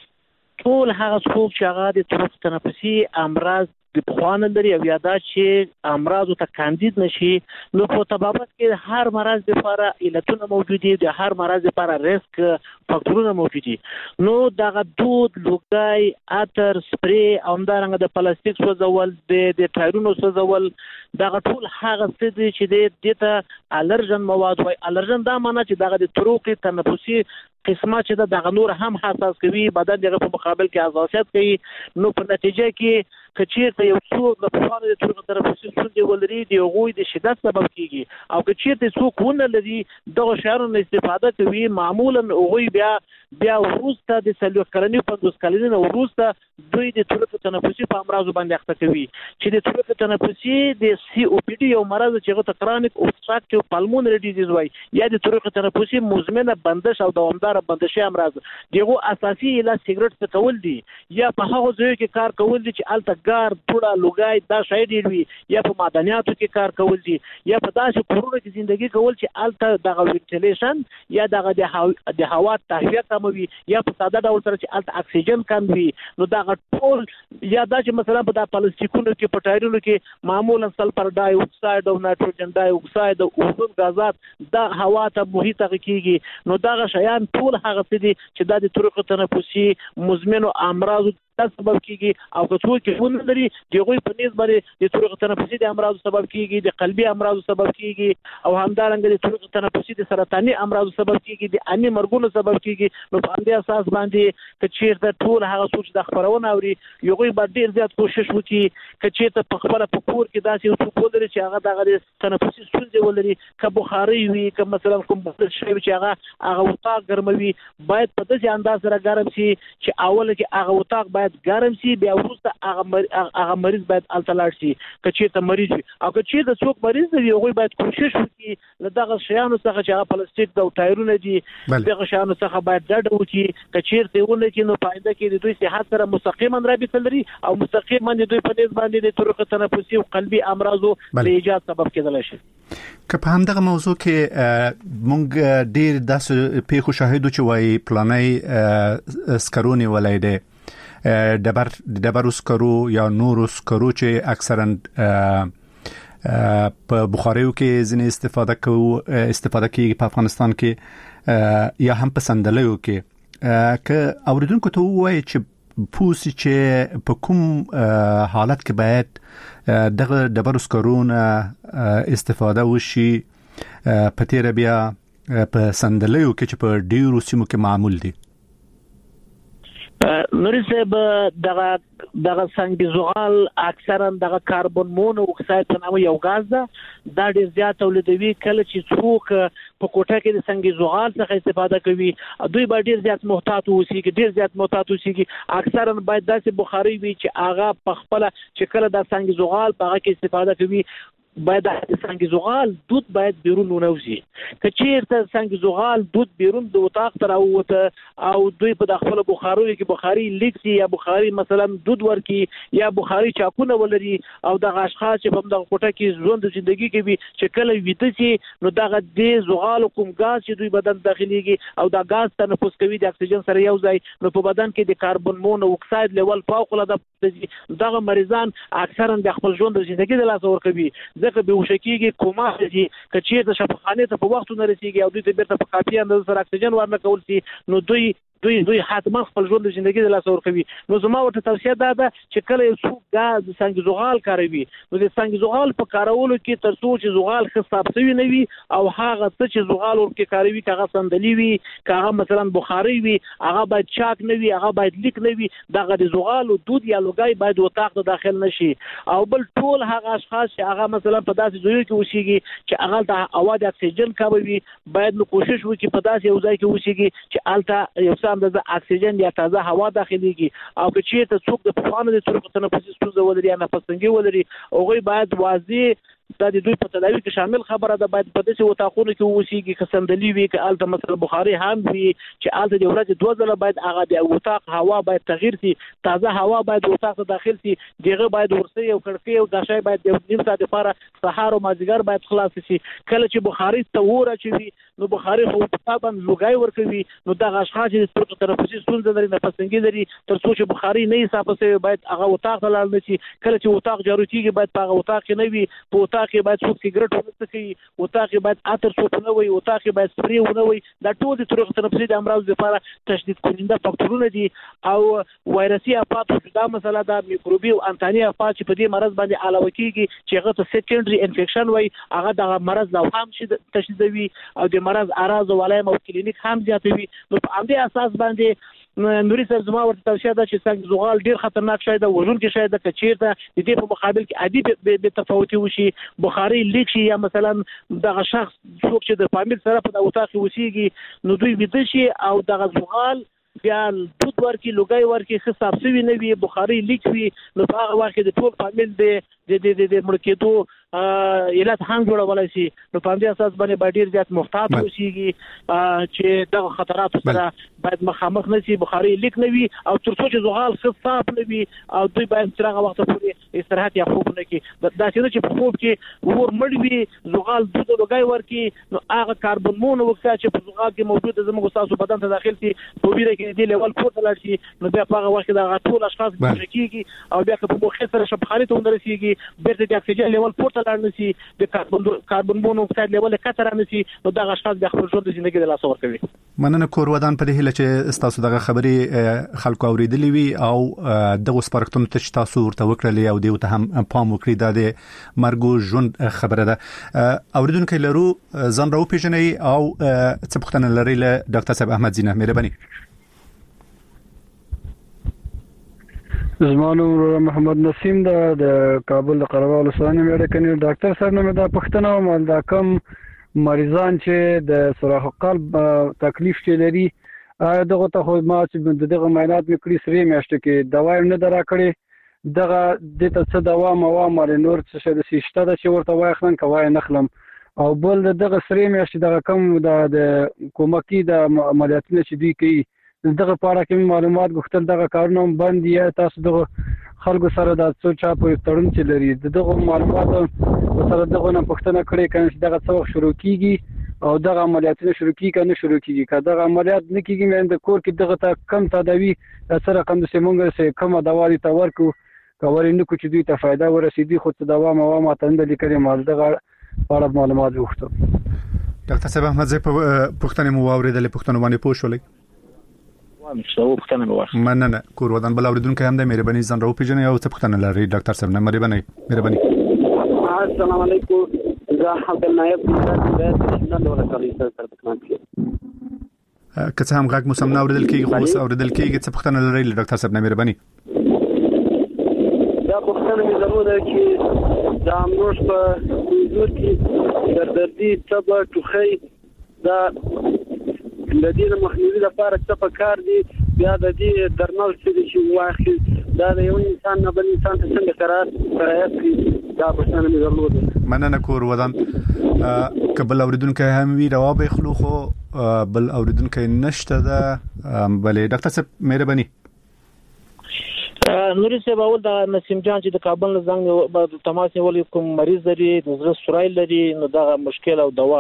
ټول هغه څوک چې هغه د طرق تنفسي امراض د بخوان لري او یادا چې امراض ته کاندید نشي، نو په طبابت کې هر مرض لپاره علتونه موجود دي، د هر مرض لپاره ریسک فاکتورونه موجود دي. نو دغه دود، لوګای، اتر، سپری او همدارنګه د پلاستیک سوځول، د د ټایرونو سوځول، دغه ټول هغه څه دي چې د دته الرجن مواد وای. الرجن دا معنی چې دغه د طرق تنفسي قسمه چې دغه نور هم حساس کوي، بدن دغه په مقابل کې حساسیت کوي. نو په نتیجه کې کچیرته یو څوک د په فانه د طرق تنفسي ستونزې ولري، د هغوی د شدت سبب کیږي، او کچیرته څوک ونه لري دغه شعرونو استفاده کوي، معمولا هغوی بیا بیا وروسته د څلور کلنۍ پنځوس کلنۍ نه وروسته دوی د طرق تنفسي په امراضو باندې اخته کوي، چې د طرق تنفسي د سی او پی ډي یو مرض چې هغه ته کرونیک اوبستراکټیو پالمونري ډیزیز وایي، یا د طرق تنفسي مزمنه بندش او دوامدار بندشي امراض. دغه اساسي علاج سیګریټ څکول دي، یا په هغه ځای کې کار کول دي چې الته ګار، توړه، لوګای دا شای دی وي، یا په معدنیاتو کې کار کول دي، یا په داسې کورونو کې ژوندۍ کول چې الته دغه وینټیلیشن یا دغه د هوا تهویه کموي، یا په ساده ډول سره چې الته اکسیجن کم وي. نو دغه ټول یا دا چې مثلا په د پلاستیکونو کې، په ټایرونو کې معمولا سلفر ډای اکساید او نایتروجن ډای اکساید او اوزون غازات دا هوا ته محیط کېږي. نو دغه شیان ټول هغه څه دي چې د طرق تنفسي مزمنو امراض سبب کیږي، او که څوک کې ونه لري دغه په نسبت باندې د طرق تنفسي د امراض سبب کیږي، د قلبي امراض سبب کیږي، او همدارنګه د طرق تنفسي د سرطاني امراض سبب کیږي، د اني مرګونو سبب کیږي. نو په دې اساس باندې چې چیرته ټول هغه څوک د خبرونه اوري یو غوي باندې ډیر زیات کوشش وکړي چې چیرته په خبره په کور کې داسې یو څوک ولري چې هغه دغه تنفسي ستونزې ولري، که بخاري وي، که مثلا کوم بل شی چې هغه هغه وطاق ګرموي، باید په داسې انداز سره ګرم شي چې اول کې هغه وطاق باید باید ګرم شي بیا وروسته هغه هغه مریض باید التلاړ شي کچې ته مریض وي او کچې د څوک مریض دی هغه باید کوشش وکړي له دغه شیانو څخه چې هغه پلاستیک د ټایرونه دي دغه شیانو څخه باید ډډه وکړي کچې ته ونه کې نو پاینده کې د دوی صحت سره مستقیما رابطه لري او مستقیما د دوی په نسبت باندې د طرق تنفسي او قلبي امراضو د ایجاد سبب کېدلی شي. که په همدغه موضوع کې مونږ ډیر داسې پیښو شاهدو چې وایي پلانای سکرونی ولای دی دبر دبر سکرو یا نور سکرو چې اکثرا په بخاریو کې ځینې استفاده کوو استفاده کوي په افغانستان کې یا هم په صندلیو کې که اوریدونکو ته وایي چې پوسی چې په کوم حالت کې باید دغه دبر سکرونه استفاده وشي په تیر بیا په صندلیو کې چې په ډیرو سیمو کې معمول دي. نوري صاحب دغه دغه څنګه زغال اکثرا دغه کاربن مونو اکساید په نامه یو غاز ده دا ډیر زیات تولیدوي کله چې څوک په کوټه کې د څنګه زغال څخه استفاده کوي دوی به ډیر زیات محتاط اوسي کې ډیر زیات محتاط اوسي کې اکثرا باید داسې بخاري وي چې هغه په خپل چې کله د څنګه زغال په هغه کې استفاده کوي باید د څنګه زغال دود باید بیرون ونوزي کچیرته څنګه زغال دود بیرون د وطاق تر اوته او دوی په داخله بخاري کې بخاري لیکسي یا بخاري مثلا دود ورکی یا بخاري چاکونه ولري او د اشخاص چې په دغه کوټه کې ژوند ژوندۍ کوي چې کله ویده شي نو دغه د زغال کوم غاز چې دوی بدن داخليږي او دا غاز تنفس کوي د اکسیجن سره یو ځای نو په بدن کې د کاربن مونو اکساید لیول فوق العاده دغه مریضان اکثرا د خپل ژوند ژوندۍ د لاس ور کوي ځکه به وشکیږي کومه دي کچې د شفاخانه ته په وخت نه رسیږي او دوی ته بیرته په کافي اندازه سره اکسیجن ورنه کول شي نو دوی دوی دوی حتما خپل ژوند ژوندۍ د لاس ور کوي نو زما ورته توصیه ده چې کله یو څوک غاز څنګه زغال کاروي نو د څنګه زغال په کارولو کې تر څو چې زغال حساب شوی نه وي او هغه څه چې زغال ورکه کاروي کاغه صندلی وي کاغه مثلا بخاري وي هغه باید چاک نه وي هغه باید لیک نه وي دغه د زغال او دود یا لوګي باید وطاق ته داخل نشي او بل ټول هغه اشخاص چې هغه مثلا په داسې ځایو کې اوسېږي چې هغه د هوا د اکسیجن کموي باید نو کوشش وکړي په داسې یو ځای کې اوسېږي چې الته یو سم د اکسیجن یا تازه هوا داخليږي او که چیرته څوک د پخوانو د طرق تنفسي ستونزه ولري یا نفس تنګي ولري هغه باید واضح دا د دوی په تداوی کې شامل خبره ده باید په داسې وطاقونو کې اوسېږي که صندلي وي که الته مثلا بخاري هم وي چې الته د ورځې دوه ځله باید هغه د وطاق هوا باید تغییر شي تازه هوا باید وطاق ته داخل شي دغه باید ورسي او کړکۍ او داشای باید د نیم ساعت لپاره سهار او مازیګر باید خلاص شي کله چې بخاري ته وره چوي نو بخاري خو په باندې لوګای ورکوي نو دغه اشخاص چې طرق تنفسي ستونزه لري نفس تنګي لري تر څو چې بخاري نه صافه شي باید هغه وطاق ته لاړ نشي کله چې وطاق جارو کیږي باید په هغه وطاق کې نه وي په وطاق کې باید څوک سیګریټ ونه کوي وطاق کې باید اتر څوک نه وي وطاق کې باید سپری ونه وي دا ټول د طرق تنفسي د امراض لپاره تشدید کننده فاکتورونه دي او وایرسي افات دا مسله د میکروبي او انتاني افات چې په دې مرض باندې علاوه کیږي چې هغه ته سیکنډري انفیکشن وي هغه د مرض نو هم شي تشدیدوي او د مرض اعراض او علائم او کلینیک هم زیاتوي نو په همدې اساس باندې نوري سر زما ورته توصیه ده چې څنګه زغال ډیر خطرناک شي دا وژون کې شي دا کچیرته د دې په مقابل کې عادي به تفاوتي وشي بخاري لیک شي یا مثلا دغه شخص څوک چې د فامیل سره په وطاق وسیږي نو دوی ویده شي او دغه زغال بیا دود ورکی لوګي ورکی حساب شوی نه وي بخاري لیک وي نو په هغه وخت د ټول فامیل د د د د مړکېدو علت هم جوړولای شي نو په دې اساس باندې باید ډیر زیات محتاط اوسېږي چې دغه خطرات سره باید مخامخ نشي بخاري لیک نه وي او تر څو چې زغال صاف نه وي او دوی باید تر هغه وخت پورې استراحت یا خوب نه کوي دا چې په خوب کې ور مړ وي زغال دود لوګي ورکی نو هغه کاربن مونو وکړه چې په زغال کې موجود زموږ تاسو بدن ته داخل شي په ویره کې دی لیول پورته لاړ شي نو بیا په هغه وخت دا ټول اشخاص بشکیږي او بیا په مخه سره شبخاري ته ورسیږي بیرته د اکسیجن لیول پورته لاړ نشي د کاربن کاربن مونوکساید لیول کتر نشي نو دا اشخاص د خپل ژوند ژوندۍ د لاس ور کوي مننه کور ودان په دې هله چې تاسو دغه خبري خلکو اوریدلې وي او دغه سپارښتنه ته تاسو ورته وکړلې او دیو ته هم پام وکړي دا د مرګ ژوند خبره ده اوریدونکو لرو ځان راو پیژنې او څه پوښتنه لري له ډاکټر صاحب احمد زینه مهرباني زمانو محمد نسیم دا د کابل د قره ولسوالۍ مېړه کني ډاکټر صاحب نو دا پښتنه مال دا کم مریضان چې د سوراخ قلب تکلیف چې لري دغه ته خو ما چې دغه معاینات مې کړي سری میاشتې کې دوا نه درا کړې دغه د ته څه دوا موا مر نور څه شې د سیشته د چې ورته واخلن کوي نخلم او بل دغه سری میاشتې دغه کم د کومکی د عملیاتونه چې دی کوي دغه پاره کې معلومات غوښتل دغه کارونه بند یا تاسو دغه خلکو سره د څو چا په تړون چې لري دغه معلومات سره دغه نه پښتنه کړي کنه چې دغه څو شروع کیږي او دغه عملیاتونه شروع کیږي کنه شروع کیږي که دغه عملیات نه کیږي مې د کور کې دغه ته کم تداوی سره کم د سیمونګ سره کم دوا دي تا ورکو کورې نه کوچ دوی ته فائدہ ورسېدي خو ته دوا مو ما ته نه لیکلي مال دغه اړه معلومات وغوښتم. ډاکټر صاحب احمد زه په پښتنې مو واوریدل پښتنو باندې پوه شولې وامه څو پښتنه مو واخ مننه کور ودان بل اوریدونکو هم د مهرباني ځان راو پیژنې او څه پښتنه لري ډاکټر صاحب نه مهرباني مهرباني. السلام علیکم زه عبد النایب د نن له کلی سره تکمن کړم که څه هم غږ مو سم نه اوریدل کیږي خو اوریدل کیږي څه پښتنه لري ډاکټر صاحب نه مهرباني. دا پښتنه مې ضروري ده چې د امروز په حضور کې دردي تبه ټوخی دا د دې مخنیوي لپاره څه پکار دي بیا د دې درمل چې واخلي دا د یو انسان نه بل انسان ته څنګه قرار سرایت کوي دا پښتنه مې ضروري ده. مننه کور ودان قبل اوریدونکو هم وی روابه خلو خو بل اوریدونکو نشته ده بلې ډاکټر صاحب مهرباني. نوري صاحب اول د نسیم جان چې د کابل زنګ تماس نیولې کوم مریض لري د زړه سورای لري نو دا مشکل او دوا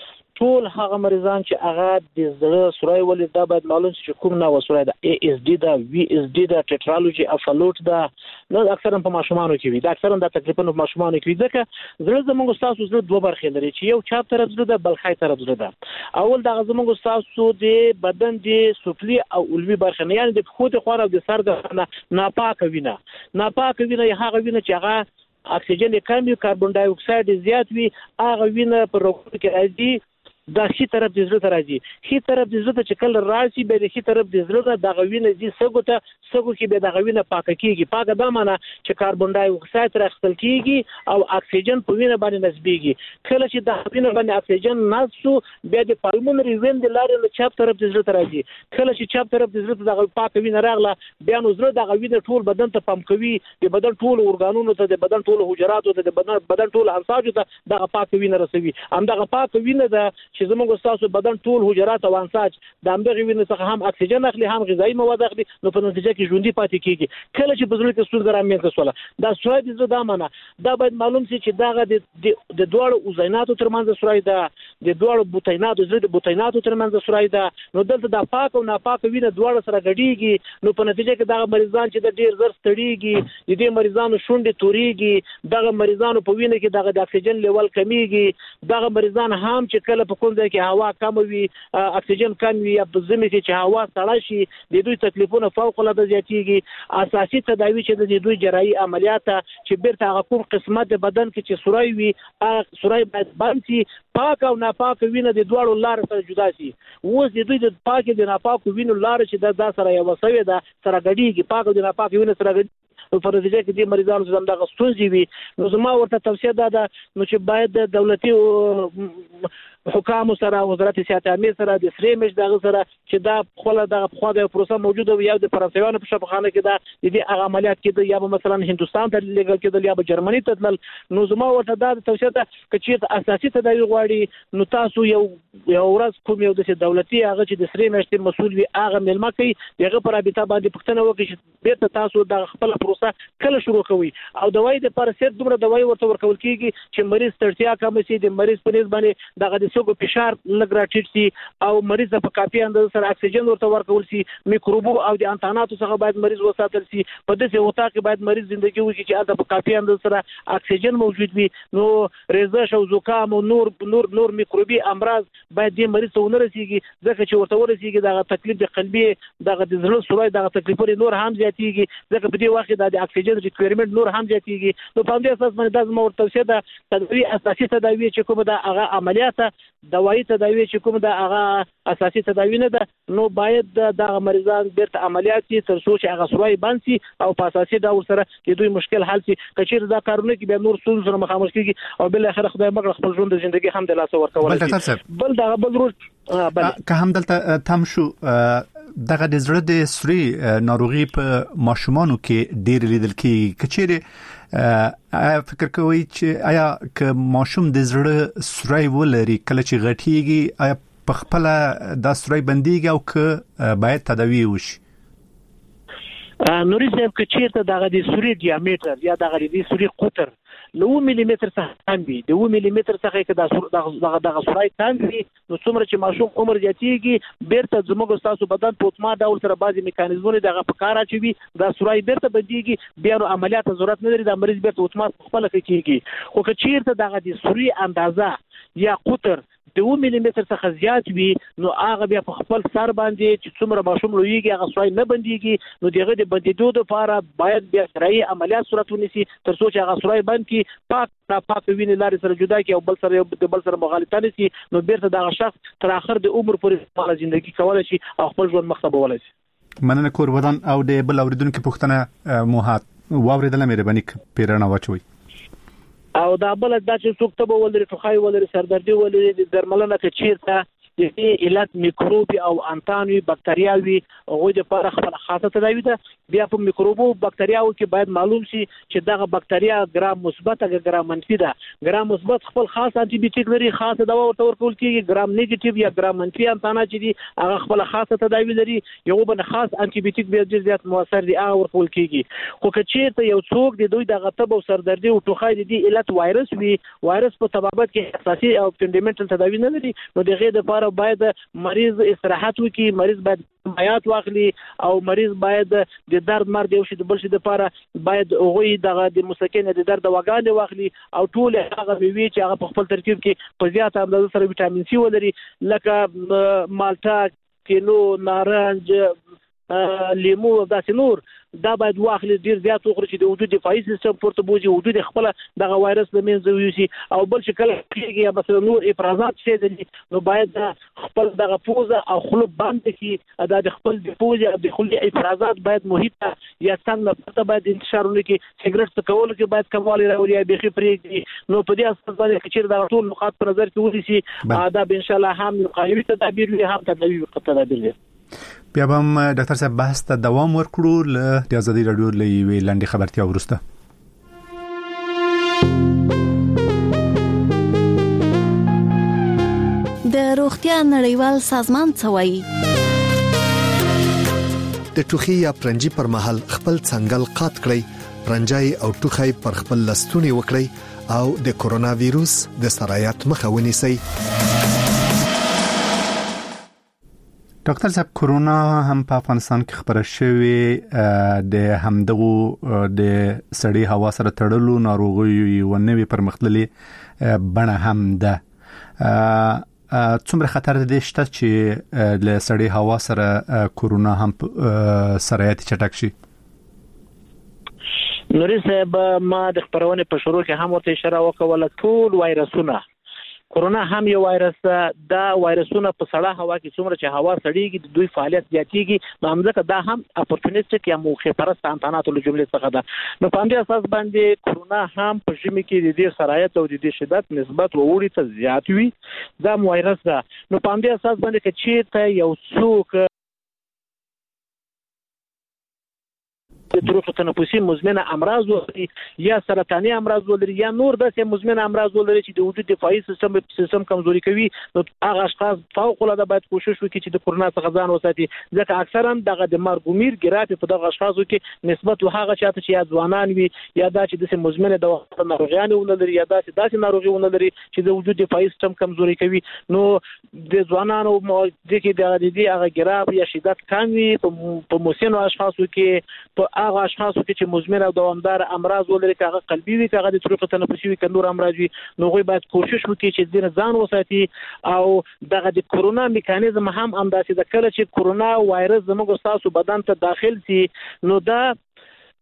ټول هغه مریضان چې هغه د زړه سورای ولې دا باید معلوم شي کوم نه وسورای دا ای اس ډي دا وی اس ډي دا ټیټرالوجي افلوټ دا نو اکثرا په ماشومانو کې وي دا اکثرا د تقریبا په ماشومانو کې وي ځکه زړه زموږ تاسو زړه دوه برخې لري چې یو چپ طرف زړه ده بل خای طرف زړه ده اول د زموږ تاسو د بدن د سفلي او علوي برخه نه یعنی د خود خور او د سر د ناپاک وینه ناپاک وینه هغه وینه چې هغه اکسیجن کم وي کاربن ډای اکساید زیات وي هغه وینه پر رګونو کې راځي دا خي طرف د زړه ته راځي خي طرف د زړه ته چې کله راشي به د خي طرف د زړه ته د غوینه دي سګو ته سګو کې به د غوینه پاکه کیږي پاکه دا معنی چې کاربن ډای اکساید راخستل کیږي او اکسیجن په وینه باندې نسبيږي کله چې د وینه باندې اکسیجن نسو بیا د پالمونري وین د لارې له چپ طرف د زړه ته راځي کله چې چپ طرف د زړه ته د پاکه وینه راغله بیا نو زړه د غوینه ټول بدن ته پمپ کوي د بدن ټول اورګانونو ته د بدن ټول حجراتو ته د بدن بدن ټول انساجو ته د پاکه وینه رسوي هم د پاکه وینه د چې زموږ تاسو بدن ټول حجرات او انساج د همدغه وینې څخه هم اکسیجن اخلي هم غذایی مواد اخلي نو په نتیجه کې ژوندۍ پاتې کیږي کله چې بزرګ کې ستونزه رامنځته شوله دا سورای د زړه د معنا دا باید معلوم شي چې داغه د د دوړو اوزیناتو ترمنځ سورای ده د دوړو بوتیناتو زړه د بوتیناتو ترمنځ سورای ده نو دلته د پاک او ناپاک وینې دوړو سره ګډیږي نو په نتیجه کې دغه مریضان چې د ډیر زر ستړيږي د دې مریضانو شونډې توريږي دغه مریضانو په وینې کې دغه د اکسیجن لیول کمیږي دغه مریضان هم چې کله په کوم ځای کې هوا کم وي اکسیجن کم وي یا په زمي کې چې هوا سړه شي د دوی تکلیفونه فوق العاده زیاتېږي اساسي تداوی چې د دوی جراحي عملیات چې بیرته هغه کوم قسمت د بدن کې چې سورای وي هغه سورای باید بند شي پاک او ناپاک وینه د دوړو لار سره جدا شي اوس د دوی د پاک د ناپاک وینو لار چې د سره یو وسوي ده سره غډيږي پاک او د ناپاک وینه سره غډي په نتیجه کې د مریضانو زم دغه ستونزې وي نو زما ورته توصیه ده نو چې باید د دولتي حکام سره وزارت صحت عامه سره د سری مش دغه سره چې دا خپل دغه خو د پروسه موجوده وي یا د فرانسویانو په شفاخانه کې دا د دې هغه عملیات کې یا مثلا هندستان ته لګل کېدل یا به جرمني ته تلل نو زما ورته دا توصیه ده چې اساسي تداوی غواړي نو تاسو یو یو ورځ کوم یو د دولتي هغه چې د سری مش مسؤل وي هغه ملما کوي هغه پر رابطه باندې پښتنه وکړي چې بیرته تاسو د خپل پروسه کله شروع کوي او دوايي د پارسیت دومره دوايي ورته ورکول کیږي چې مریض ترتیا کم شي د مریض په نسبت باندې دغه د سګو فشار لږ راټیټ شي او مریض په کافي اندازه سره اکسیجن ورته ورکول شي میکروبو او د انتاناتو څخه باید مریض وساتل شي په دې وخت کې باید مریض ژوندۍ وي چې البته په کافي اندازه سره اکسیجن موجود وي نو ریزش او زکام او نور نور نور میکروبي امراض باید د مریض ته ورسیږي ځکه چې ورته ورسیږي دغه تکلیف د قلبي دغه د زړه سورای دغه تکلیفونه نور هم زیاتېږي ځکه په دې وخت د د اکسیجن ریکوایرمنت نور هم زیاتېږي. نو په همدې اساس باندې دا زموږ توصیه ده تداوی اساسي تداوی چې کوم د هغه عملیات دوايي تداوی چې کوم د هغه اساسي تداوی نه ده نو باید د مریضان بیرته عملیات شي تر څو چې هغه سروي بند شي او په اساسي ډول سره د دوی مشکل حل شي. کچیر دا کارونه کې به نور څه سره مخامخ کیږي او بل اخر خدای مګر خپل ژوند د ژوندۍ هم د لاس ورکول شي. بل دا بل روز که هم دلته تم شو دغه د زړه د سوري ناروغي په ماشومانو کې ډېر لیدل کیږي. کچېره فکر کوي چې آیا که ماشوم د زړه سوري ولري کله چې غټيږي آیا په خپل د سوري بنديږي او که باید تداوی وشي؟ نوري صاحب کچېرته دغه د سوري ډیامټر یا دغه د سوري قطر نو ملي متر څخه کم وي د ملي متر څخه کې د دغه دغه سوري کم وي نو څومره چې ماشوم عمر زیاتېږي بیرته زموږ تاسو بدن په اتمه ډول سره بعضي میکانیزمونه دغه په کار اچوي دا سوري بیرته بدیږي بیا نو عملیات ضرورت نه لري د مریض بیرته اتمه خپل کېږي. خو کچېرته دغه د سوري اندازه یا قطر د ملي متر څخه زیات وي نو هغه بیا په خپل سر باندې چې څومره ماشوم لویږي هغه سوري نه بنديږي نو دغه د بندیدو لپاره باید بیا شرعي عملیات صورت ونیسي تر څو چې هغه سوري بند کی پاک پاک ویني لارې سره جدا کی او بل سره د بل سره مغالطه نشي نو بیرته دغه شخص تر اخر د عمر پورې خپل ژوندۍ کولای شي او خپل ژوند مخ ته بولای شي. مننه کور ودان او د بل اوریدونکو پوښتنه موهات واوریدل مې ربنیک پیرانه واچوي او دا بل دا چې څوک ته ولري ټوخای ولري سردردي ولري د درملنه کې چیرته د دې علت میکروبي او انتانوي بکټریاوي او د لپاره خپل خاصه تداوی ده. بیا په میکروبو بکټریاو کې باید معلوم شي چې دغه بکټریا ګرام مثبت او ګرام منفي ده. ګرام مثبت خپل خاص انټي بیوټیک لري خاصه دوا ورته ورکول کیږي. ګرام نیگیټیو یا ګرام منفي انتانا چې دي هغه خپل خاصه تداوی لري یو بل خاص انټي بیوټیک به ډیر زیات موثر دي هغه ورکول کیږي. خو کچې ته یو څوک د دوی دغه تب او سردردي او ټوخای دي علت وایرس وي وایرس په طبابت کې اساسي او فندامنټل تداوی نه لري نو دغه لپاره باید مریض استراحت وکړي مریض باید حیات واخلي او مریض باید د درد مرد یو شي د بل شي لپاره باید هغه دغه د مسکن د درد دواګانې واخلي او ټول هغه وی چې هغه په خپل ترکیب کې په زیات اندازه سره ویټامین سی ولري لکه مالټا کینو نارنج لیمو او داسې نور دا باید واخلي ډیر زیات وخوري چې د وجود دفاعي سیستم پورته بوزي وجود خپل دغه وایرس د منځ ویوسي او بل شکل کېږي یا مثلا نور افرازات شي دي نو باید خپل دغه پوزه او خلوب بند کی دا د خپل د پوزه او د خلي افرازات باید محیط یا څنګه پته باید انتشار ولکي سیګریټ څکول کې باید کموالی راوړي یا بيخي پرېږدي نو په دې اساس باندې چې دا ټول نقاط په نظر کې ونیسي دا به ان شاء الله هم قایوي تدابیر وي هم تدابیر تدابیر وي. بیا هم ډاکټر صاحب بحث ته دوام ورکړو له د ازادي رادیو لوي لاندې خبرتیا ورسته. د روغتیا نړیوال سازمان څه وایي؟ د ټوخي یا پرنجي پر مهال خپل څنګل قات کړئ پرنجای او ټوخي پر خپل لستونی وکړئ او د کورونا وایروس د سرایت مخه ونیسئ. ډاکټر صاحب کورونا هم په افغانستان کې خبره شوې د همدغه د سړی هوا سره تړلو ناروغي او نوې پرمختللي بڼه هم ده. څومره خطر دې شته چې له سړی هوا سره کورونا هم سرایت چټک شي؟ نوري صاحب ما د خبرونه په شروع کې هم ورته اشاره وکړه ټول وایرسونه کورونا هم یو وایرس دا وایرسونه په سړه هوا کې څومره چې هوا سړیږي د دوی فعالیت زیاتېږي نو همځکه دا هم اپورتونیسټیک یا موخه پرست انتانات له جملې څخه ده. نو په همدې اساس باندې کورونا هم په ژمي کې د دې سرایت او د دې شدت نسبت وړي ته زیات وي دا وایرس ده. نو په همدې اساس باندې چې ته یو څوک د طرق تنفسي مزمنه امراض ولري یا سرطاني امراض ولري یا نور داسې مزمنه امراض ولري چې د وجود دفاعي سیستم سیستم کمزوري کوي نو هغه اشخاص فوق العاده باید کوشش وکړي چې د کورونا څخه ځان وساتي ځکه اکثرا دغه د مرګومیر ګرافي په دغه اشخاصو کې نسبت وهغه چاته چې یا ځوانان وي یا دا چې د مزمنه د ناروغیان ولري یا داسې داسې ناروغي ولري چې د وجود دفاعي سیستم کمزوري کوي نو د ځوانانو د کې د دې هغه ګراف یا شدت کم وي په مسنو اشخاصو کې په هغه اشخاصو کې چې مزمن او دوامدار امراض ولري هغه قلبي وي هغه د طرق تنفسي وي نور امراض وي نو غوي باید کوشش وکړي چې دین ځان وساتي او دغه د کورونا میکانیزم هم انداسې د کله چې کورونا وایرس زموږ تاسو بدن ته داخل سي نو دا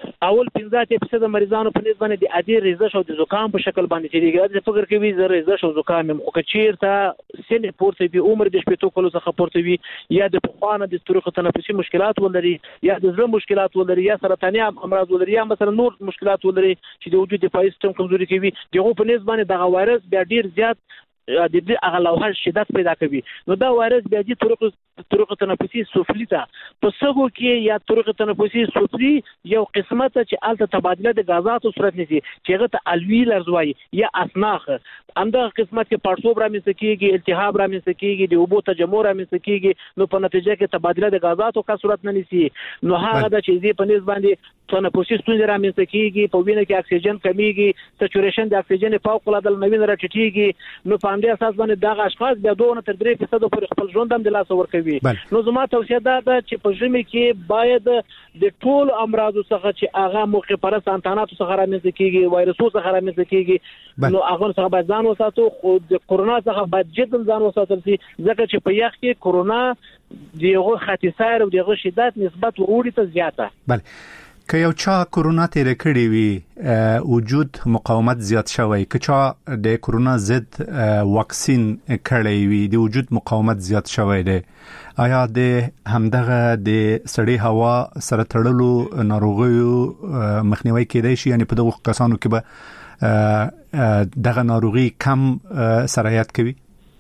اول پنځه فیصد مریضانو په نسبت باندې د عادي ریزش او د زکام په شکل باندې تیریږي. د فکر کوي زه ریزش او زکام مو کچیرته سن پورته وي عمر د شپږ کلو څخه پورته وي یا د پخوانه د طرق تنفسي مشکلات ولري یا د زړه مشکلات ولري یا سرطاني امراض ولري یا مثلا نور مشکلات ولري چې د وجود دفاعي سیستم کمزوري کوي دغه په نسبت باندې دغه وایرس بیا ډیر زیات د دې هغه لوهر شدت پیدا کوي. نو دا وایرس بیا د طرق طرق تنفسي سفلي ته په سغو کې یا طرق تنفسي سفلي یو قسمت چې الته تبادله د غازاتو صورت نشي چې هغه ته الویلر زوي یا اسناخ همدغه قسمت کې پړسوب رامنځته کیږي التهاب رامنځته کیږي د اوبو تجمع رامنځته کیږي نو په نتیجه کې تبادله د غازاتو کا صورت نه نشي. نو هغه د چې په نسبت باندې تنفسي ستونزې رامنځته کیږي په وینه کې اکسیجن کمیږي سچوریشن د اکسیجن فوق العاده نوین راټیټیږي. نو په همدې اساس باندې دغه اشخاص بیا دوه تر درې فیصد پر خپل ژوند هم د لاس ورکوي. نو زما توصیه ده چې په ژمي کې باید د ټول امراضو څخه چې هغه موقع پرست انتاناتو څخه رامنځته کیږي وایرسو څخه رامنځته کیږي نو هغه څخه باید ځان وساتو خو د کورونا څخه باید جدي ځان وساتل شي ځکه چې په یخ کې کورونا دغه خطر او دغه شدت نسبت وروړي ته زیاته. بله که یو چا کورونا تیر کړی وي وجود مقاومت زیات شوی که چا د کورونا ضد واکسین کړی وي د وجود مقاومت زیات شوی دی آیا د همدغه د سړی هوا سره تړلو ناروغیو مخنیوي کېدای شي یعنی په دغه کسانو کې به دغه ناروغي کم سرایت کوي؟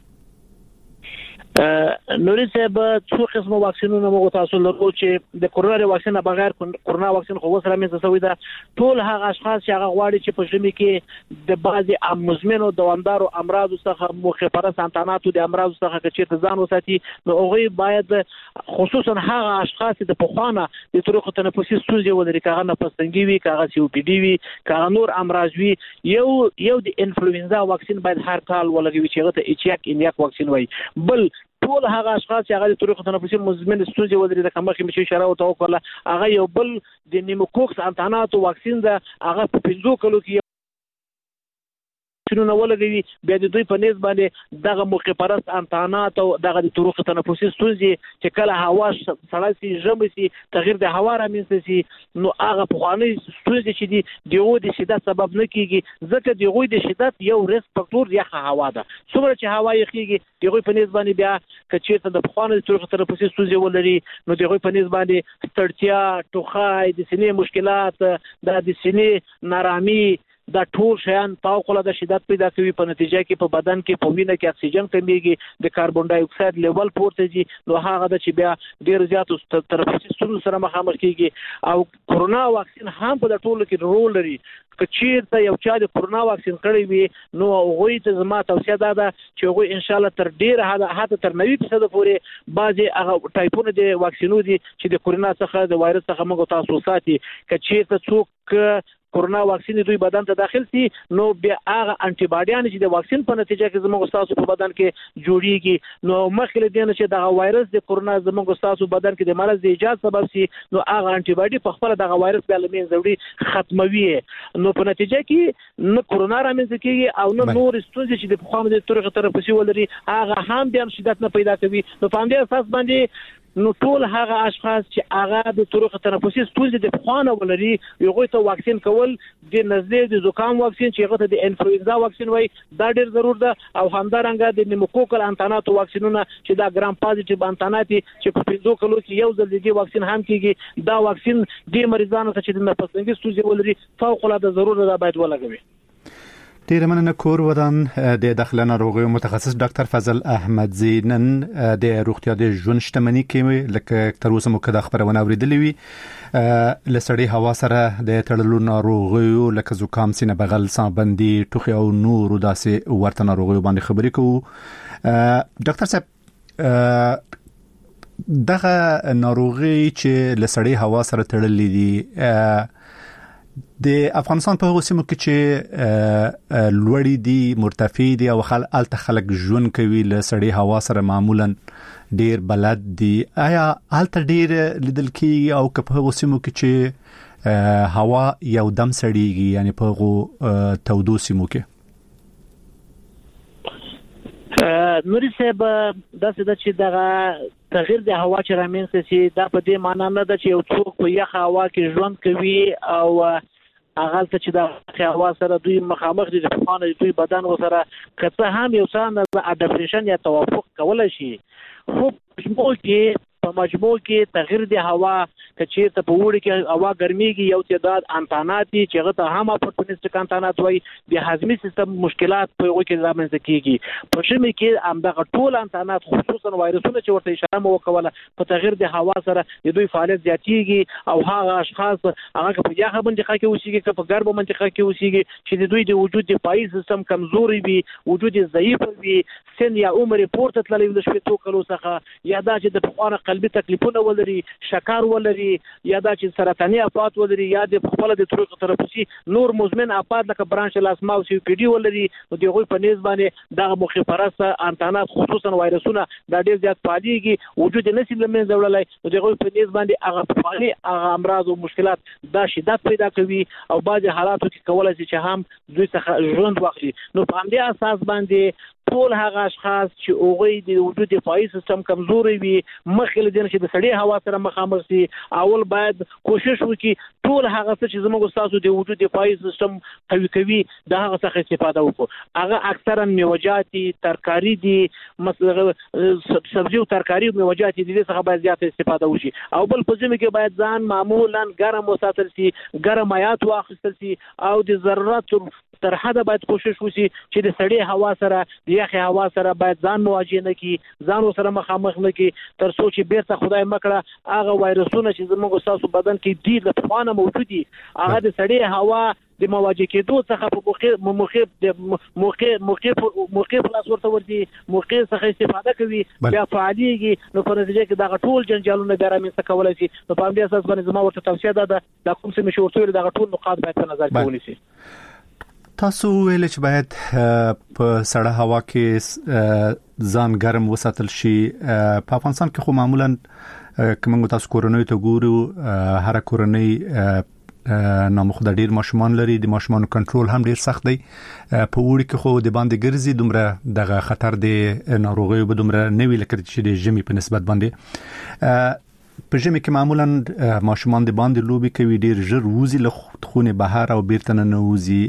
نوري صاحب څو قسمه واکسینونه موږ تاسو لرو چې د کورونا واکسین نه بغیر کورونا واکسین خو سره مې زوي دا ټول هغه اشخاص چې هغه غواړي چې په ژمي کې د بعضي مزمنو دوامدارو امراض څخه مخفره سانتاناتو د امراض څخه چې ځان وساتي نو هغه باید خصوصا هغه اشخاص چې د پخوانه د طرق تنفسي ستونزې ولري کاغه نفسنګي وي کاغه سی او پی ډي وي کاغه نور امراض وي یو یو د انفلوئنزا واکسین باید هر کال ولګوي چې هغه ته ایچ یک انیاک واکسین وایي. بل ټول هغه اشخاص چې هغه د طرق تنفسي مزمن ستونزې ولري د کمخې مشي اشاره او توکل هغه یو بل د نیموکوکس انتاناتو واکسین ده هغه په پنځو کلو کې نو ولګوي بیا د دوی په نسبت باندې دغه موقع پرست انتانات او دغه د طرق تنفسي ستونزې چې کله هوا سړی سي ژمی سي تغییر د هوا رامنځته سي نو هغه پخوانی ستونزې چې دي دغه د شدت سبب نه کیږي ځکه دغه د شدت یو ریسک فاکتور یخه هوا ده څومره چې هوا یخیږي دغه په نسبت باندې بیا کچېته د پخوانی طرق تنفسي ستونزې ولري نو دغه په نسبت باندې ستړیا ټوخای د سینې مشکلات د سینې نارامي دا ټول شیان فوق العاده شدت پیدا کوي په نتیجه کې په بدن کې په وینه کې اکسیجن کمیږي د کاربن ډای اکساید لیول پورته ځي نو هغه د چې بیا ډیر زیات تنفسي ستونزو سره مخامخ کیږي او کورونا واکسین هم په ټولو کې رول لري که چیرته یو چا د کورونا واکسین کړی وي نو هغه ته زما توصیه ده چې هغه ان شاء الله تر ډیر حد تر نوي فیصد پورې بعضي هغه ټایپونه د واکسینو دي چې د کورونا څخه د وایرس څخه موږ تاسو ساتي که چیرته څوک کورونا واکسین دوی بدن ته داخل سي نو بیا هغه انټي باډیان چې د واکسین په نتیجه کې زموږ تاسو په بدن کې جوړیږي نو مخکې دې چې د وایرس د کورونا زموږ تاسو بدن کې د مرض د ایجاد سبب سي نو هغه انټي باډي په خپل د وایرس په لمن زوړي ختموي نو په نتیجه کې نه کورونا رامنځته کیږي او نه نور ستونزې چې د پخواني د طرق تنفسي ولري هغه هم بیا شدت نه پیدا کوي نو په همدې اساس باندې نو ټول هغه اشخاص چې هغه د طرق تنفسي ستونزې د پخوانه ولري یو ته واکسین کول د نزدې د زکام واکسین چې هغه ته د انفلوئنزا واکسین وای دا ډیر ضرور ده او همدارنګه د نیموکوکل انتاناتو واکسینونه چې دا ګرام پازیټیو انتانات چې په پنځو کلو کې یو ځل د واکسین هم کیږي دا واکسین د مریضانو ته چې د نفسنګي ستونزې ولري فوق العاده ضرور ده باید ولګوي. ډیر مننه کور ودان د داخله ناروغیو متخصص ډاکټر فضل احمدزی نن د روغتیا د ژوند شتمنۍ کې لکه تر اوسه مو کده خبرونه اوریدلې وي لسړی هوا سره د تړلو ناروغیو لکه زکام سینه بغل سابندي ټوخي او نور داسې ورته ناروغیو باندې خبرې کوو. ډاکټر صاحب دغه ناروغي چې لسړی هوا سره تړلې دي د افغانستان په هغه سیمو کې چې لوړی دي مرتفع دي او خلک خلک ژوند کوي له سړی هوا سره معمولا ډیر بلد دي آیا هلته ډیر لیدل کیږي او که په هغه سیمو کې چې هوا یو دم سړیږي یعنی په هغه تودو سیمو کې نوري صاحب دا څه چې دا تغیر د هوا چې رامنځته شي دا په دې معنی نه ده چې یو څوک په یخ هوا کې ژوند کوي او هغه ته چې دا هوا سره دوی مخامخ دي په خانه دوی بدن وسره کته هم یو څه اډاپټیشن یا توافق کولای شي خو مجموع کې په مجموع کې تغیر د هوا کچې ته په وړي کې هوا ګرميږي یو تعداد انتانات دي چې هغه ته هم اپورتونیسټک انتانات وایي د هضمي سیستم مشکلات په هغه کې رامنځته کیږي په شمه کې همدغه ټول انتانات خصوصا وایرسونه چې ورته اشاره مو وکوله په تغیر د هوا سره د دوی فعالیت زیاتیږي او هغه اشخاص هغه په یخه منطقه کې اوسېږي که په ګرمه منطقه کې اوسېږي چې د دوی د وجود دفاعي سیستم کمزوري وي وجود ضعیف وي سن یا عمر پورته تللی د شپږ کلو څخه یا دا چې د پخوانه قلبي تکلیفونه ولري شکر ولري یا دا چې سرطاني افات ولري یا د خپل د طرق ترپسي نور مزمن افات لکه برانش لاسما او سی پی ډي ولري نو دغه په نسبت باندې د مخفرس انتانات خصوصا وایرسونه د ډیر زیات پاليږي وجود نسب لمن زولای نو دغه په نسبت باندې هغه فعالي هغه امراض او مشکلات دا شدت پیدا کوي او بعض حالاتو کې کولای شي چې هم دوی څخه ژوند واخلي نو په همدې اساس باندې ټول هغه اشخاص چې اوغې د وجود دفاعي سیستم کمزوري وي مخکې دین چې د سړي هوا سره مخامخ شي اول باید کوشش وکړي ټول هغه څه چې زموږ تاسو د وجود دفاعي سیستم قوي کوي دا هغه څه استفاده وکړو هغه اکثرا میوجاتي ترکاری دي مثلا سبزی او ترکاری او میوجاتي دي څخه باید زیات استفاده وشي او بل په ځمکه کې باید ځان معمولا ګرم وساتل شي ګرم آیات واخیستل شي او د ضرورت تر حده باید کوشش وشي چې د سړي هوا سره د یخ هوا سره باید ځان مواجه نه کی ځان سره مخامخ نه کی تر څو چې بیرته خدای مکړه هغه وایرسونه چې زموږ تاسو بدن کې دي د خوانه موجودي هغه د سړي هوا د مواجه کېدو څخه په موخه موخه د موخه موخه موخه په لاس ورته ورتي موخه څخه استفاده کوي بیا فعالیږي نو په نتیجه کې دا ټول جنجالونه بیا رامنځته کولای شي نو په همدې اساس باندې زما ورته توصیه ده د کوم څه مشورتوري دا ټول نقاط باید په نظر کې ونیسي تاسو ویل چې باید په سړه هوا کې ځان ګرم وساتل شي په افغانستان کې خو معمولا کومه تاسو کورونی ته ګورو هر کورونی نامخدا ډیر ماشومان لري د ماشومان کنټرول هم ډیر سخت دی په وړي کې خو د باندې ګرځي دومره دغه خطر دی ناروغي به دومره نوی لکه چې د ژمي په نسبت باندې په ژمي کې معمولا ماشومان د باندې لوبي کوي ډیر ژر وزي له خونه بهر او بیرته نه وزي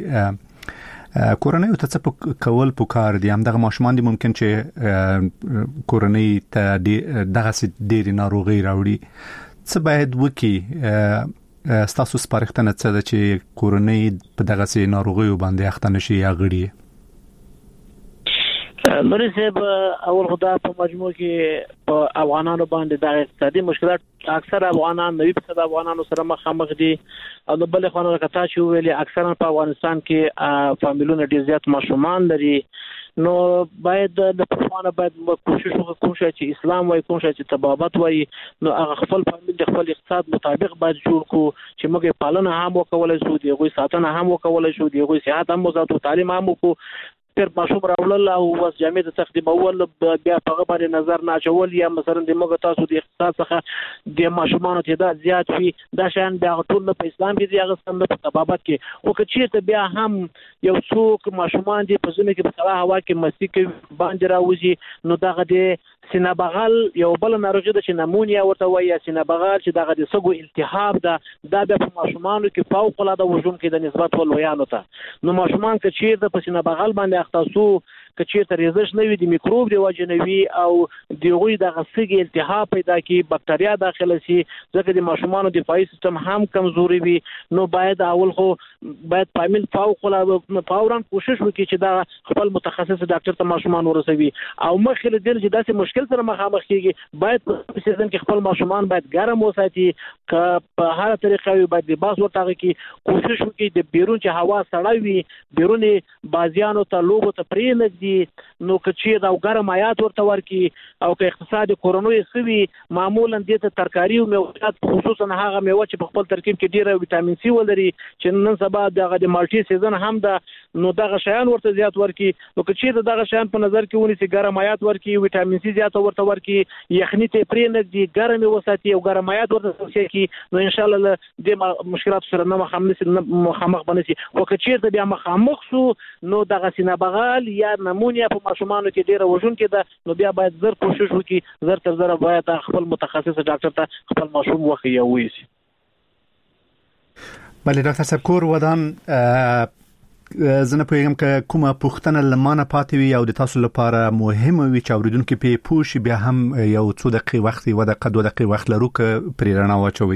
کورنۍ ته څه کول پکار دي هم دغه ماشومان دي ممکن چې کورنۍ ته دغه ډېری ناروغي راوړي څه باید وکړي ستاسو سپارښتنه څه ده چې کورنۍ په دغه سي ناروغي باندې اخته نشي یا غړي نوري صاحب اول خدا په مجموع کې په افغانانو باندې د اقتصادي مشکلات اکثر افغانان نوي په افغانانو سره مخامخ دي او د بل خانو کتا چې ویلي اکثرا په افغانستان کې فامیلونه ډیر زیات ماشومان لري نو باید د پخوانه باید کوشش وکړو چې اسلام وای کوم چې تبابت وای نو هغه خپل فامیل د خپل اقتصاد مطابق باید جوړ کو چې موږ پالنه هم وکولای شو دی غوي ساتنه هم وکولای شو دی غوي صحت هم وزاتو تعلیم هم وکړو تر ماشوم راولل او وس جامع د تقدیمول بیا په غبر نظر نه چول یا مثلا د موږ تاسو د اقتصاد څخه د ماشومانو تعداد زیات وي دا شان بیا ټول په اسلام کې دی هغه سم په تبابت کې او که چیرته بیا هم یو څوک ماشومان دي په ځمکه په سړه هوا کې مستی کوي باندې راوځي نو دغه د سینه بغل یو بل ناروغي د نمونیا ورته وایي سینه بغل چې دغه د سګو التهاب ده دا د ماشومانو کې فوق العاده وژون کې د نسبت ولویانو ته نو ماشومان کې چیرته په سینه بغل باندې اختصو کچې ته ریزش نه وي د میکروب دی وجنوي او دغه د غسګي التهاب پیدا کی بکټریا داخله شي ځکه د ماشومانو دفاعي سیستم هم کمزوري وي نو باید اول خو باید فامیل فوق العاده فورا کوشش وکړي چې دا خپل متخصص ډاکټر ته ماشومان ورسوي او مخکې د دې چې داسې مشکل سره مخامخ کیږي باید په سیزن کې خپل ماشومان باید ګرم وساتي ک په هر طریقه وي باید لباس ورته کی کوشش وکړي د بیرون چې هوا سړه وي بیرون بازیانو ته لوبو ته پرې دي نو کچې دا ګرم آیات ورته ورکی او که اقتصادي کورونوي سوي معمولا د ته ترکاری او میوات خصوصا هغه میوه چې په خپل ترکیب کې ډیره ویټامین سی ولري چې نن سبا دغه د مالټي سیزن هم ده نو دغه شیان ورته زیات ورکی نو کچې دغه شیان په نظر کې ونیسي ګرم آیات ورکی ویټامین سی زیات ورته ورکی یخني ته پرې نه دي ګرم وساتي او ګرم آیات ورته توصیه کی نو ان شاء الله د مشکلات سره نه مخامخ مخامخ بنسي او کچې بیا مخامخ سو نو دغه سینه بغال یا نمونیا په ماشومانو کې ډیره وژونکې ده نو بیا باید زر کوشش وکړي زر تر زر باید خپل متخصص ډاکټر ته خپل ماشوم وخی او ویسي. بله ډاکټر صاحب کور ودان زنه پوهیږم که کومه پوښتنه لمانه پاتې وي او د تاسو لپاره مهمه وي چې اوریدونکو په پوښي بیا هم یو څو دقیقې وخت و د قدو دقیقې وخت لرو که پرې رڼا واچوي.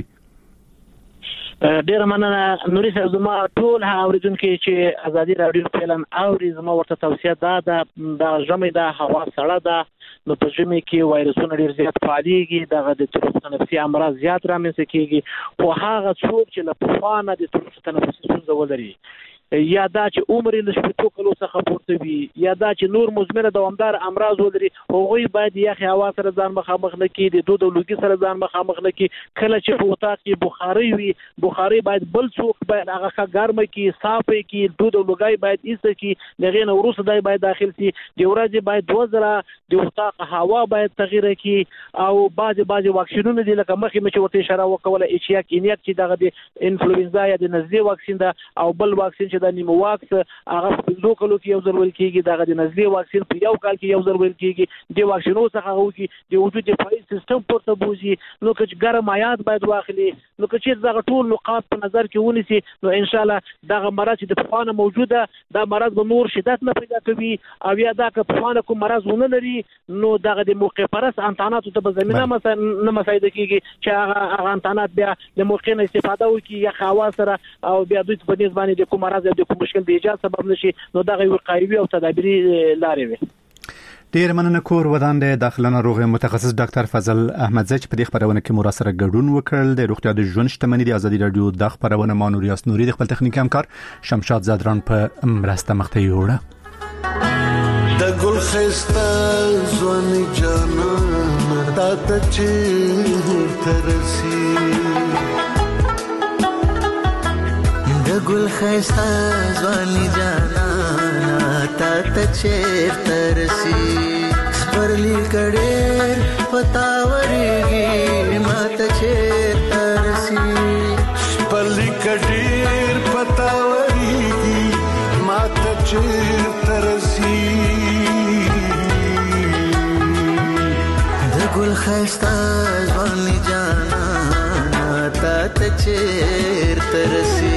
ډیره مننه نوري صاحب زما ټول هغه اوریدونکو چې ازادي رادیو فعلا اوري زما ورته توصیه ده د ژمي د هوا سړه ده نو په ژمي کې وایرسونه ډیر زیات فعالېږي دغه د تنفسي امراض زیات رامنځته کیږي او هغه څوک چې له پخوانه د تنفسي ستونزې ولري یا دا چې عمر له شپږ کلو څخه پورته وي یا دا چې نور مزمنه دوامدار امراض ولري هغوی باید یخ هوا سره ځان مخامخ نه کړي د دود او لوګي سره ځان مخامخ نه کړي کله چې په وطاق کې بخاري وي بخاري باید بل څوک باید هغه ګرمه کړي صاف کړي دود او لوګي باید ایسته کړي دغه نه وروسته دای باید داخل شي د ورځې باید دوه ځله د وطاق هوا باید تغییر کړي او بعض بعض واکسینونه دي لکه مخکې مې چې ورته اشاره وکوله اچ یا کینیک چې دغه د انفلوئنزا یا د نزلې واکسین ده او بل واکسین د نیمو واکس هغه په دوه کلو کې یو ځل ول کېږي دغه د نزلې واکسین په یو کال کې یو ځل ول کېږي د واکسینو څخه هغه کې د وجود دفاعي سیستم پورته بوزي نو چې ګرم آیات باید واخلي نو چې دغه ټول نقاط په نظر کې ونیسي نو ان شاء الله دغه مرض چې د پخوانه موجوده دا مرض به نور شدت نه پیدا کوي او یا دا که پخوانه کوم مرض ونه لري نو دغه د موقع پرس انتاناتو ته به زمينه نه مساعده کیږي چې هغه انتانات بیا د موقع نه استفاده وکړي یا خوا سره او بیا دوی په نسبت باندې د کوم مرض د کوم مشکل د ایجاد سبب نشي نو دغه وقایوي او تدابیري لارې وي. ډیر مننه کور ودان د داخله ناروغي متخصص ډاکټر فضل احمدزی چې په دې خبرونه کې مو سره ګډون وکړل د روغتیا د ژوند شتمنۍ د ازادي رادیو د خبرونه مانور یاس نوري د خپل تخنیکی همکار شمشاد زادران په مرسته مخته یوړه د ګل خسته ځواني جانان تا ته چې ترسي گل خیستا زوانی جانا تا تا چیر ترسی سپرلی کڑیر پتاوریگی ما تا چیر ترسی سپرلی کڑیر پتاوریگی ما تا چیر ترسی د گل خیستا زوانی جانا تا تا چیر ترسی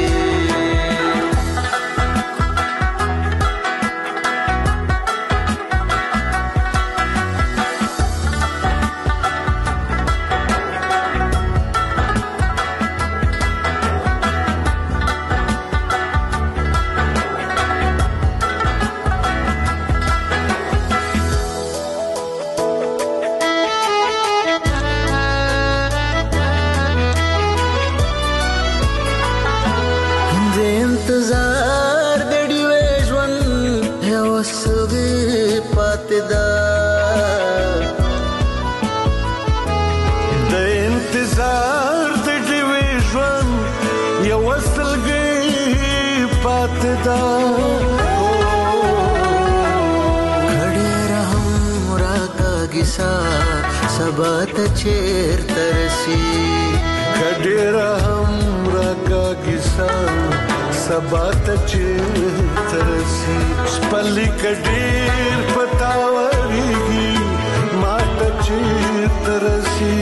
سبات چیر ترسی کډیر هم راکا کیسا سبات چیر ترسی سپلی کډیر پتاوریږي ماته چیر ترسی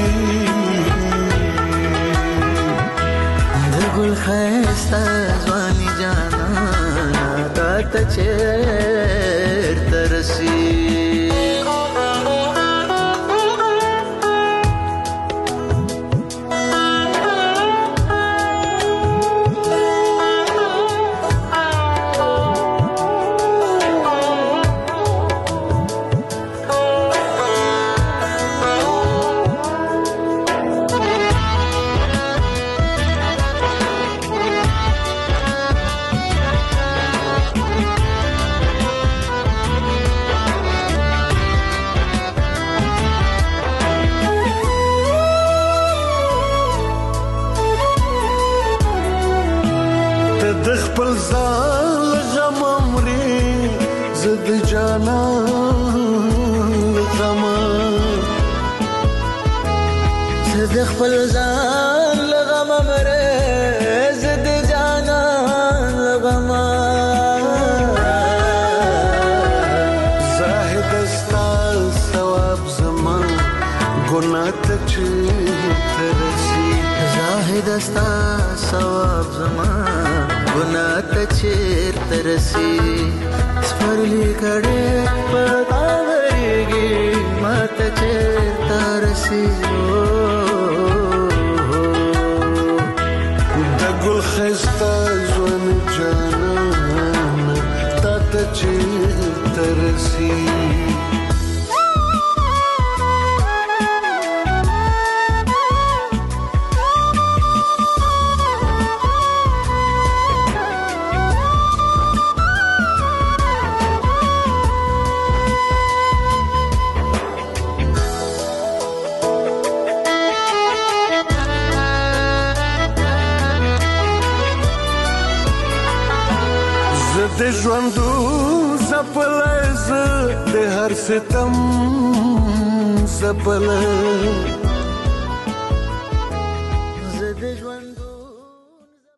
د ګل خستا ځواني جانا تا ته چیر ترسی زما ګناه ته چیرته رسي سپرلی کړه پتاوريږي ماته چیرته رسي د ګل خسته ژوند جانان تا ته چیرته رسي د ژوندو زپلای ز د هر ستم زپلای